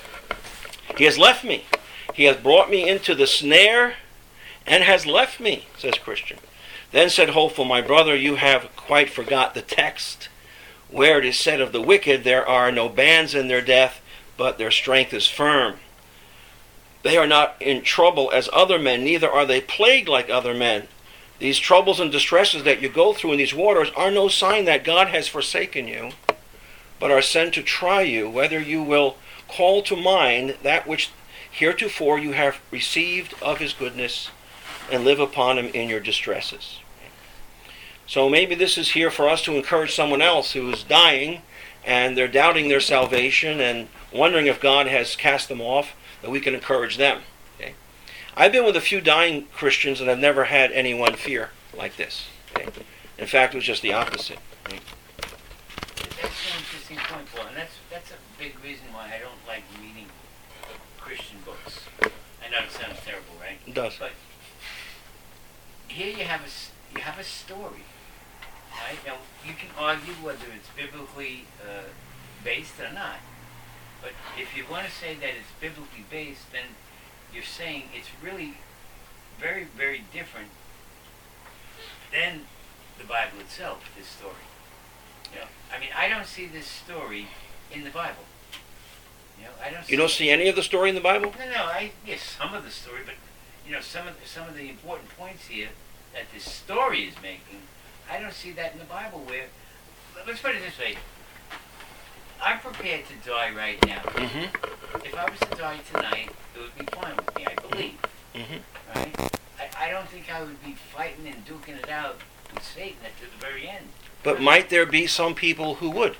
He has left me. He has brought me into the snare and has left me, says Christian. Then said Hopeful, my brother, you have quite forgot the text, where it is said of the wicked, there are no bands in their death, but their strength is firm. They are not in trouble as other men, neither are they plagued like other men. These troubles and distresses that you go through in these waters are no sign that God has forsaken you, but are sent to try you, whether you will call to mind that which heretofore you have received of his goodness, and live upon him in your distresses. So maybe this is here for us to encourage someone else who is dying, and they're doubting their salvation and wondering if God has cast them off, that we can encourage them. Okay? I've been with a few dying Christians and I've never had anyone fear like this. Okay? In fact, it was just the opposite. Okay? That's an interesting point, Paul, and that's that's a big reason why I don't like reading Christian books. I know it sounds terrible, right? It does. But here you have a s- you have a story, right? Now you can argue whether it's biblically uh, based or not. But if you want to say that it's biblically based, then you're saying it's really very, very different than the Bible itself, this story. You know, I mean, I don't see this story in the Bible. You know, I don't see You don't see any of the story in the Bible? No, no, I yes, some of the story, but you know, some of the, some of the important points here that this story is making, I don't see that in the Bible. Where let's put it this way: I'm prepared to die right now. Mm-hmm. If I was to die tonight, it would be fine with me, I believe. Mm-hmm. Right? I, I don't think I would be fighting and duking it out with Satan at the very end. But might there be some people who would?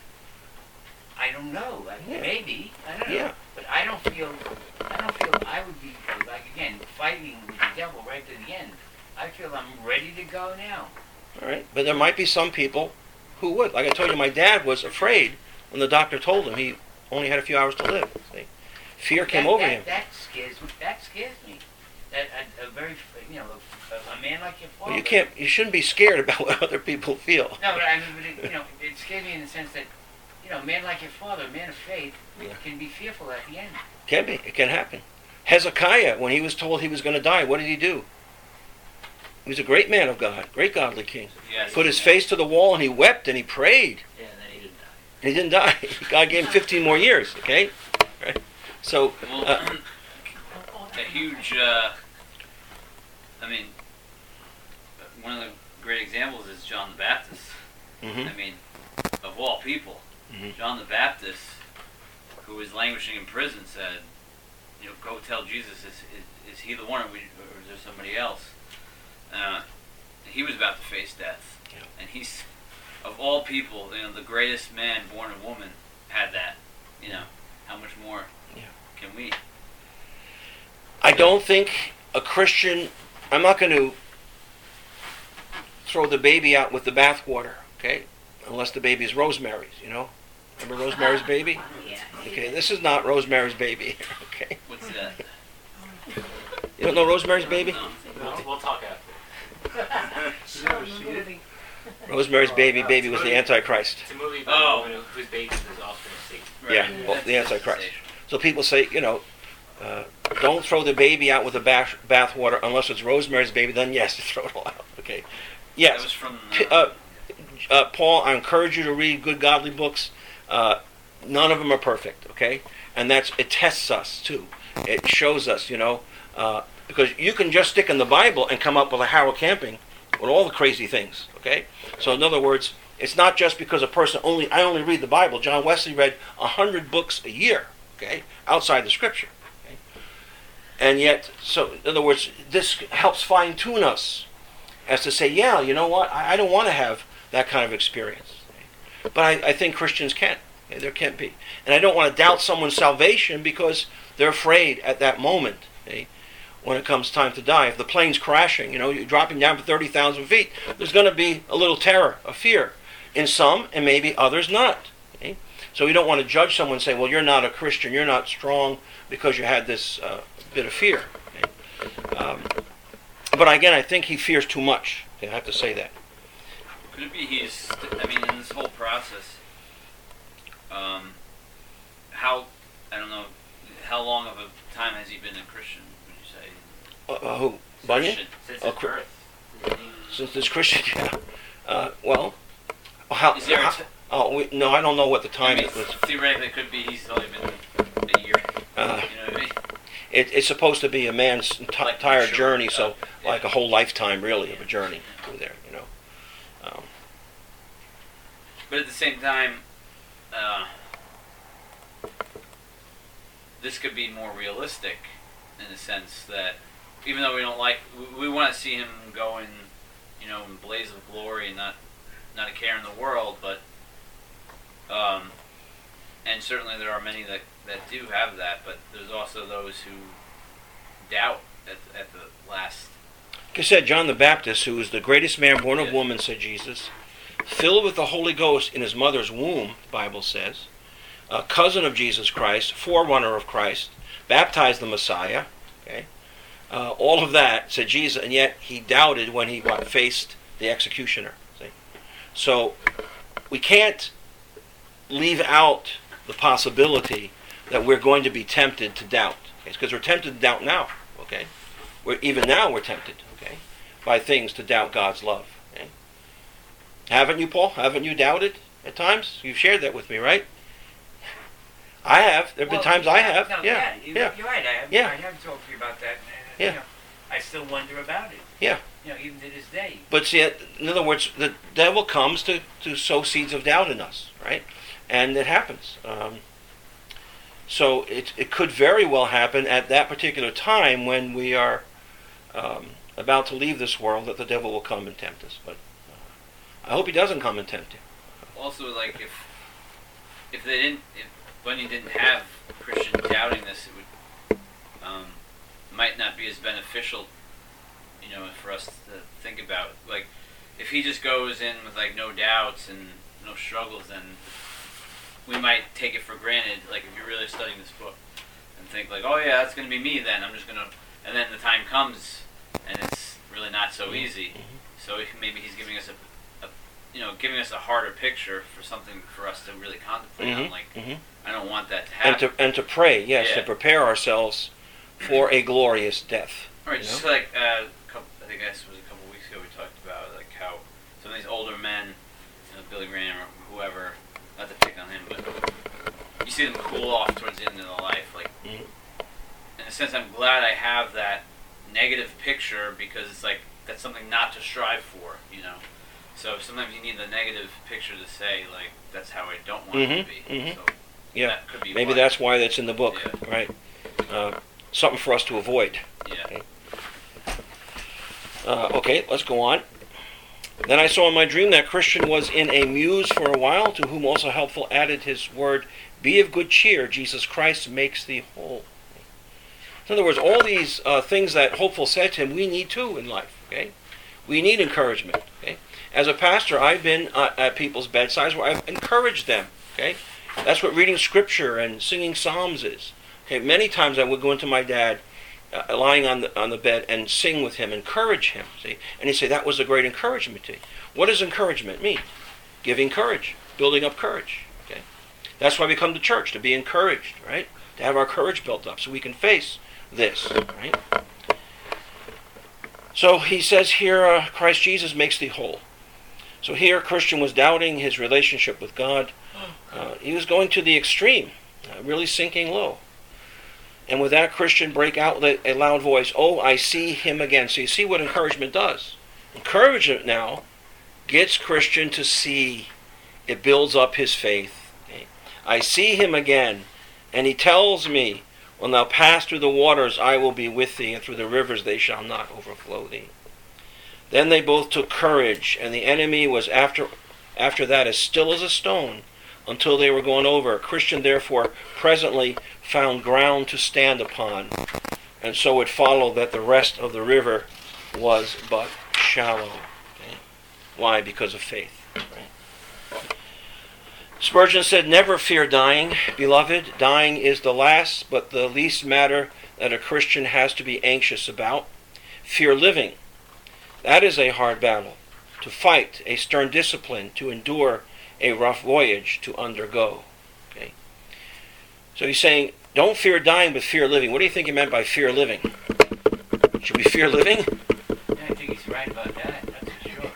I don't know. I, Yeah. Maybe. I don't know. Yeah. But I don't feel. I don't feel I would be like again fighting with the devil right to the end. I feel I'm ready to go now. All right. But there might be some people who would. Like I told you, my dad was afraid when the doctor told him he only had a few hours to live. See? Fear came that, over that, him. That scares me. That scares me. That a, a very you know a, a man like your father. Well, you can't. You shouldn't be scared about what other people feel. No, but I mean, but it, you know, it scared me in the sense that you know, a man like your father, a man of faith, Yeah. can be fearful at the end. Can be. It can happen. Hezekiah, when he was told he was going to die, what did he do? He was a great man of God, great godly king. Yes. Put his face to the wall and he wept and he prayed. Yeah, and then he didn't die. And he didn't die. God gave him fifteen more years. Okay, right? So, Well, uh, a huge, uh, I mean, one of the great examples is John the Baptist. mhm. I mean, of all people, Mhm. John the Baptist, who was languishing in prison, said, you know, go tell Jesus, is, is, is he the one or, we, or is there somebody else? Uh, he was about to face death. Yeah. And he's, of all people, you know, the greatest man born of woman had that. You know, how much more Yeah. can we? I don't think a Christian. I'm not going to throw the baby out with the bathwater. Okay, unless the baby is Rosemary's. You know, remember Rosemary's Baby? Yeah. Okay, this is not Rosemary's Baby. Okay, What's that? you don't know Rosemary's Baby? No. We'll, we'll talk after. You never seen it? Rosemary's Baby, Oh, Baby it's was a the movie- Antichrist. It's a movie about Oh. a woman who- whose baby is off in a sea. Right. Yeah, well, That's the Antichrist. sensation. So people say, you know, uh, don't throw the baby out with the bath bathwater unless it's Rosemary's Baby. Then yes, throw it all out. Okay. That Yes. was from. P- Uh, uh, uh, Paul, I encourage you to read good godly books. Uh, none of them are perfect, okay? And that's it tests us too. It shows us, you know, uh, because you can just stick in the Bible and come up with a Harold Camping with all the crazy things, okay? So in other words, it's not just because a person only I only read the Bible. John Wesley read a hundred books a year, okay, outside the Scripture, okay? And yet, so in other words, this helps fine tune us as to say, yeah, you know what, I, I don't want to have that kind of experience. But I, I think Christians can. Okay? There can be. And I don't want to doubt someone's salvation because they're afraid at that moment, okay, when it comes time to die. If the plane's crashing, you know, you're dropping down from thirty thousand feet, there's going to be a little terror, a fear in some, and maybe others not. Okay? So we don't want to judge someone and say, well, you're not a Christian, you're not strong because you had this uh, bit of fear. Okay? Um, but again, I think he fears too much. Okay? I have to say that. Could it be he's? I mean, in this whole process, um, how I don't know, how long of a time has he been a Christian? Would you say? Uh, uh, who? Bunyan? Christian. Since Oh, his cr- birth. Since this Christian, yeah. Uh, well, how? Is there a how- t- oh, we, no, I don't know what the I time mean, it was. theoretically, it could be he's only been a year. Uh, you know what I mean? it, it's supposed to be a man's t- Like, entire sure. journey, so Uh, yeah. like a whole lifetime, really, of a journey through there. You know. Um, But at the same time, uh, this could be more realistic in the sense that even though we don't like, we, we want to see him go in, you know, in blaze of glory and not, not a care in the world, but, um, and certainly there are many that, that do have that, but there's also those who doubt at, at the last. like I said, John the Baptist, who was the greatest man born of Yeah. woman, said Jesus, filled with the Holy Ghost in his mother's womb, the Bible says, a cousin of Jesus Christ, forerunner of Christ, baptized the Messiah, okay, uh, all of that, said Jesus, and yet he doubted when he what, faced the executioner. See? So we can't leave out the possibility that we're going to be tempted to doubt, because okay? we're tempted to doubt now, okay? We're, even now we're tempted, okay, by things to doubt God's love. Okay? Haven't you, Paul? Haven't you doubted at times? You've shared that with me, right? I have. There have Well, been times I yeah, have. No, yeah, you, yeah, You're right. I have, Yeah. I have talked to you about that. And, Yeah. You know, I still wonder about it. Yeah. You know, even to this day. But see, in other words, the devil comes to, to sow seeds of doubt in us, right? And it happens. Um, so it it could very well happen at that particular time when we are um, about to leave this world that the devil will come and tempt us. But uh, I hope he doesn't come and tempt you. Also, like if if they didn't, if Bunyan didn't have Christians doubting this, it would um, might not be as beneficial, you know, for us to think about. Like if he just goes in with like no doubts and no struggles, then we might take it for granted. Like if you're really studying this book and think like, oh yeah, that's gonna be me. Then I'm just gonna, and then the time comes and it's really not so easy. So if maybe he's giving us a you know, giving us a harder picture for something for us to really contemplate on. Mhm, Like, mhm. I don't want that to And happen. to and to pray, yes, Yeah. to prepare ourselves for a glorious death. All right, you just know? like uh, a couple, I think this was a couple weeks ago, we talked about like how some of these older men, you know, Billy Graham or whoever, not to pick on him, but you see them cool off towards the end of their life. Like, Mhm. in a sense, I'm glad I have that negative picture because it's like that's something not to strive for, you know. So sometimes you need the negative picture to say, like, that's how I don't want it Mhm, to be. mhm. So Yeah, that could be maybe why. that's why that's in the book, Yeah. right? Uh, something for us to avoid. Yeah. Uh, okay, let's go on. Then I saw in my dream that Christian was in a muse for a while, to whom also Helpful added his word, "Be of good cheer, Jesus Christ makes thee whole." In other words, all these uh, things that Hopeful said to him, we need too in life. Okay, we need encouragement. Okay, as a pastor, I've been uh, at people's bedsides where I've encouraged them. Okay, that's what reading Scripture and singing Psalms is. Okay, many times I would go into my dad uh, lying on the on the bed, and sing with him, encourage him. See, and he say that was a great encouragement to you. What does encouragement mean? Giving courage, building up courage. Okay, that's why we come to church, to be encouraged, right? To have our courage built up so we can face this, right? So he says here, uh, Christ Jesus makes thee whole. So here, Christian was doubting his relationship with God. Uh, he was going to the extreme, uh, really sinking low. And with that, Christian break out with a loud voice, "Oh, I see him again." So you see what encouragement does. Encouragement now gets Christian to see. It builds up his faith. Okay? I see him again, and he tells me, "When thou pass through the waters, I will be with thee, and through the rivers they shall not overflow thee." Then they both took courage, and the enemy was after after that as still as a stone until they were gone over. Christian therefore presently found ground to stand upon, and so it followed that the rest of the river was but shallow. Okay? Why? Because of faith. Right? Spurgeon said, "Never fear dying, beloved. Dying is the last but the least matter that a Christian has to be anxious about. Fear living. That is a hard battle to fight, a stern discipline to endure, a rough voyage to undergo." Okay. So he's saying, don't fear dying, but fear living. What do you think he meant by fear living? Should we fear living? Yeah, I think he's right about that. That's for sure.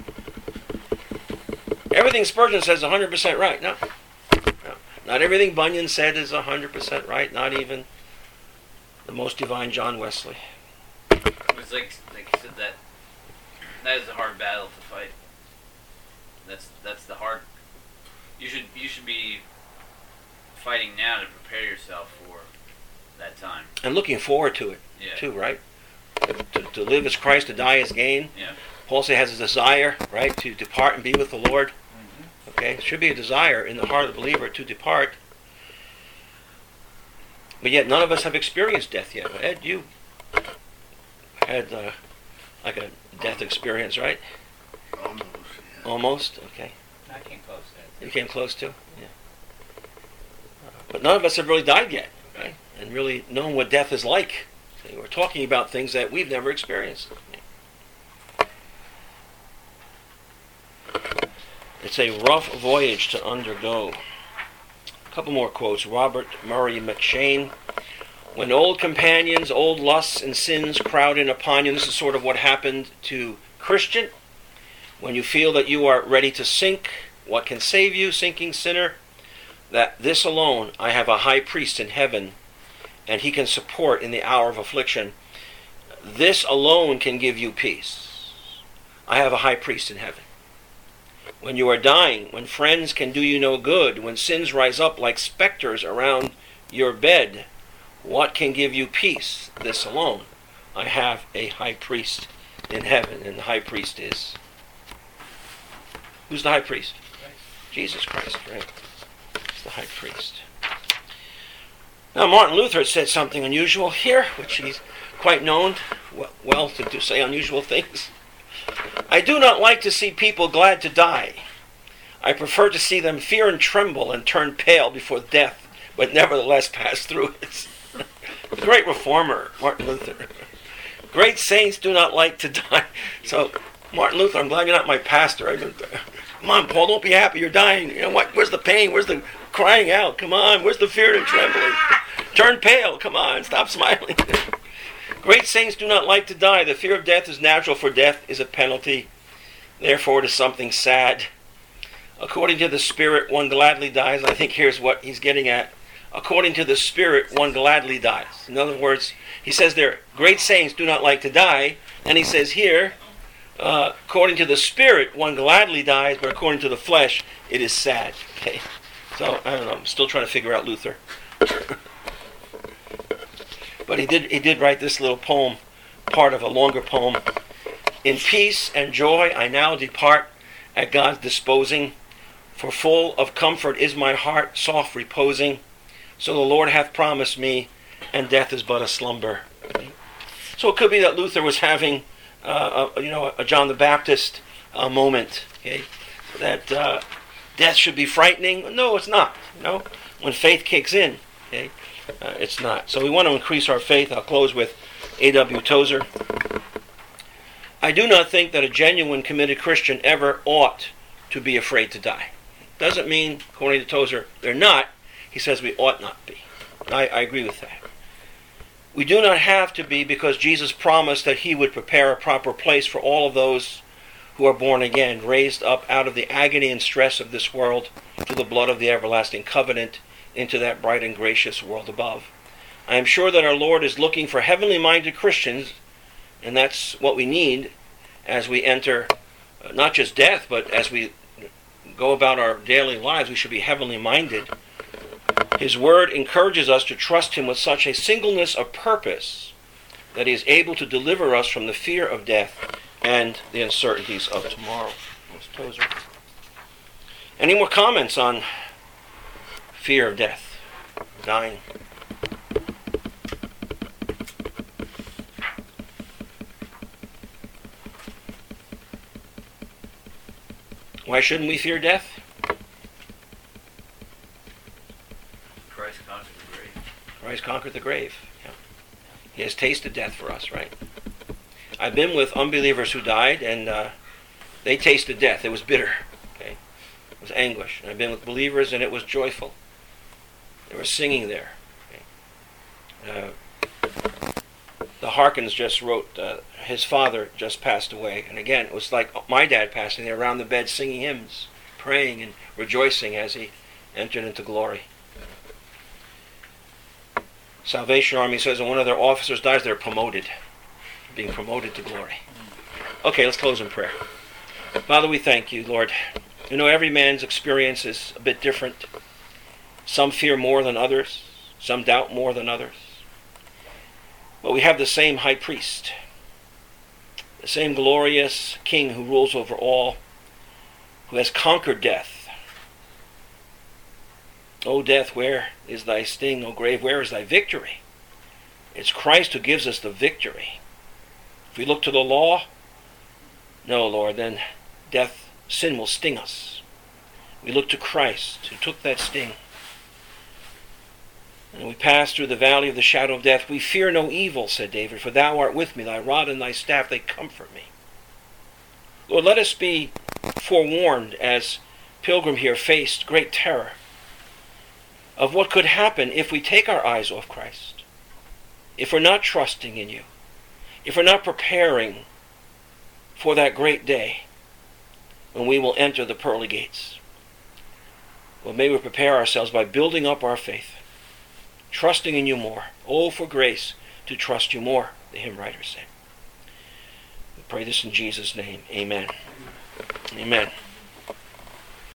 Everything Spurgeon says is one hundred percent right. No. no. Not everything Bunyan said is one hundred percent right. Not even the most divine John Wesley. It was like, like you said, that that is a hard battle to fight. That's that's the hard. You should you should be fighting now to prepare yourself for that time. And looking forward to it, Yeah. too, right? To, to live as Christ, to die as gain. Yeah. Paul says has a desire, right, to depart and be with the Lord. Okay, it should be a desire in the heart of the believer to depart. But yet none of us have experienced death yet. Ed, you had uh, like a death experience, right? Almost, yeah. Almost, okay. I came close to that. You came close to? Yeah. Uh, but none of us have really died yet, right? And really known what death is like. So we're talking about things that we've never experienced. It's a rough voyage to undergo. A couple more quotes. Robert Murray McShane. When old companions, old lusts and sins crowd in upon you, this is sort of what happened to Christian. When you feel that you are ready to sink, what can save you, sinking sinner? That this alone, I have a high priest in heaven, and he can support in the hour of affliction. This alone can give you peace. I have a high priest in heaven. When you are dying, when friends can do you no good, when sins rise up like specters around your bed, what can give you peace? This alone. I have a high priest in heaven, and the high priest is... Who's the high priest? Christ. Jesus Christ, right? He's the high priest. Now, Martin Luther said something unusual here, which he's quite known well to do, say unusual things. I do not like to see people glad to die. I prefer to see them fear and tremble and turn pale before death, but nevertheless pass through it. The great reformer, Martin Luther. Great saints do not like to die. So, Martin Luther, I'm glad you're not my pastor. I don't, come on, Paul, don't be happy. You're dying. You know what? Where's the pain? Where's the crying out? Come on. Where's the fear and trembling? Turn pale. Come on. Stop smiling. Great saints do not like to die. The fear of death is natural, for death is a penalty. Therefore, it is something sad. According to the Spirit, one gladly dies. I think here's what he's getting at. According to the Spirit, one gladly dies. In other words, he says there, great saints do not like to die. And he says here, uh, according to the Spirit, one gladly dies, but according to the flesh, it is sad. Okay. So, I don't know. I'm still trying to figure out Luther. But he did he did write this little poem, part of a longer poem. In peace and joy I now depart at God's disposing, for full of comfort is my heart soft reposing. So the Lord hath promised me, and death is but a slumber. So it could be that Luther was having, uh, a, you know, a John the Baptist uh, moment. Okay, that uh, death should be frightening. No, it's not. You know, when faith kicks in. Okay. Uh, it's not. So we want to increase our faith. I'll close with A W Tozer. I do not think that a genuine committed Christian ever ought to be afraid to die. Doesn't mean, according to Tozer, they're not. He says we ought not be. I, I agree with that. We do not have to be, because Jesus promised that he would prepare a proper place for all of those who are born again, raised up out of the agony and stress of this world to the blood of the everlasting covenant, into that bright and gracious world above. I am sure that our Lord is looking for heavenly-minded Christians, and that's what we need as we enter uh, not just death, but as we go about our daily lives. We should be heavenly-minded. His word encourages us to trust him with such a singleness of purpose that he is able to deliver us from the fear of death and the uncertainties of tomorrow. Mister Tozer. Any more comments on fear of death, dying? Why shouldn't we fear death? Christ conquered the grave. Christ conquered the grave. Yeah. He has tasted death for us, right? I've been with unbelievers who died, and uh, they tasted death. It was bitter. Okay, it was anguish. And I've been with believers, and it was joyful. They were singing there. Okay? Uh, the Harkins just wrote, uh, his father just passed away, and again, it was like my dad passing. They were around the bed singing hymns, praying and rejoicing as he entered into glory. Salvation Army says when one of their officers dies, they're promoted, being promoted to glory. Okay, let's close in prayer. Father, we thank you, Lord. You know, every man's experience is a bit different. Some fear more than others. Some doubt more than others. But we have the same high priest, the same glorious king who rules over all, who has conquered death. O death, where is thy sting? O grave, where is thy victory? It's Christ who gives us the victory. If we look to the law, no, Lord, then death, sin will sting us. We look to Christ who took that sting. And we pass through the valley of the shadow of death. We fear no evil, said David, for thou art with me. Thy rod and thy staff, they comfort me. Lord, let us be forewarned as Pilgrim here faced great terror of what could happen if we take our eyes off Christ, if we're not trusting in you, if we're not preparing for that great day when we will enter the pearly gates. Well, may we prepare ourselves by building up our faith, trusting in you more. Oh, for grace to trust you more, the hymn writers say. We pray this in Jesus' name. Amen. Amen.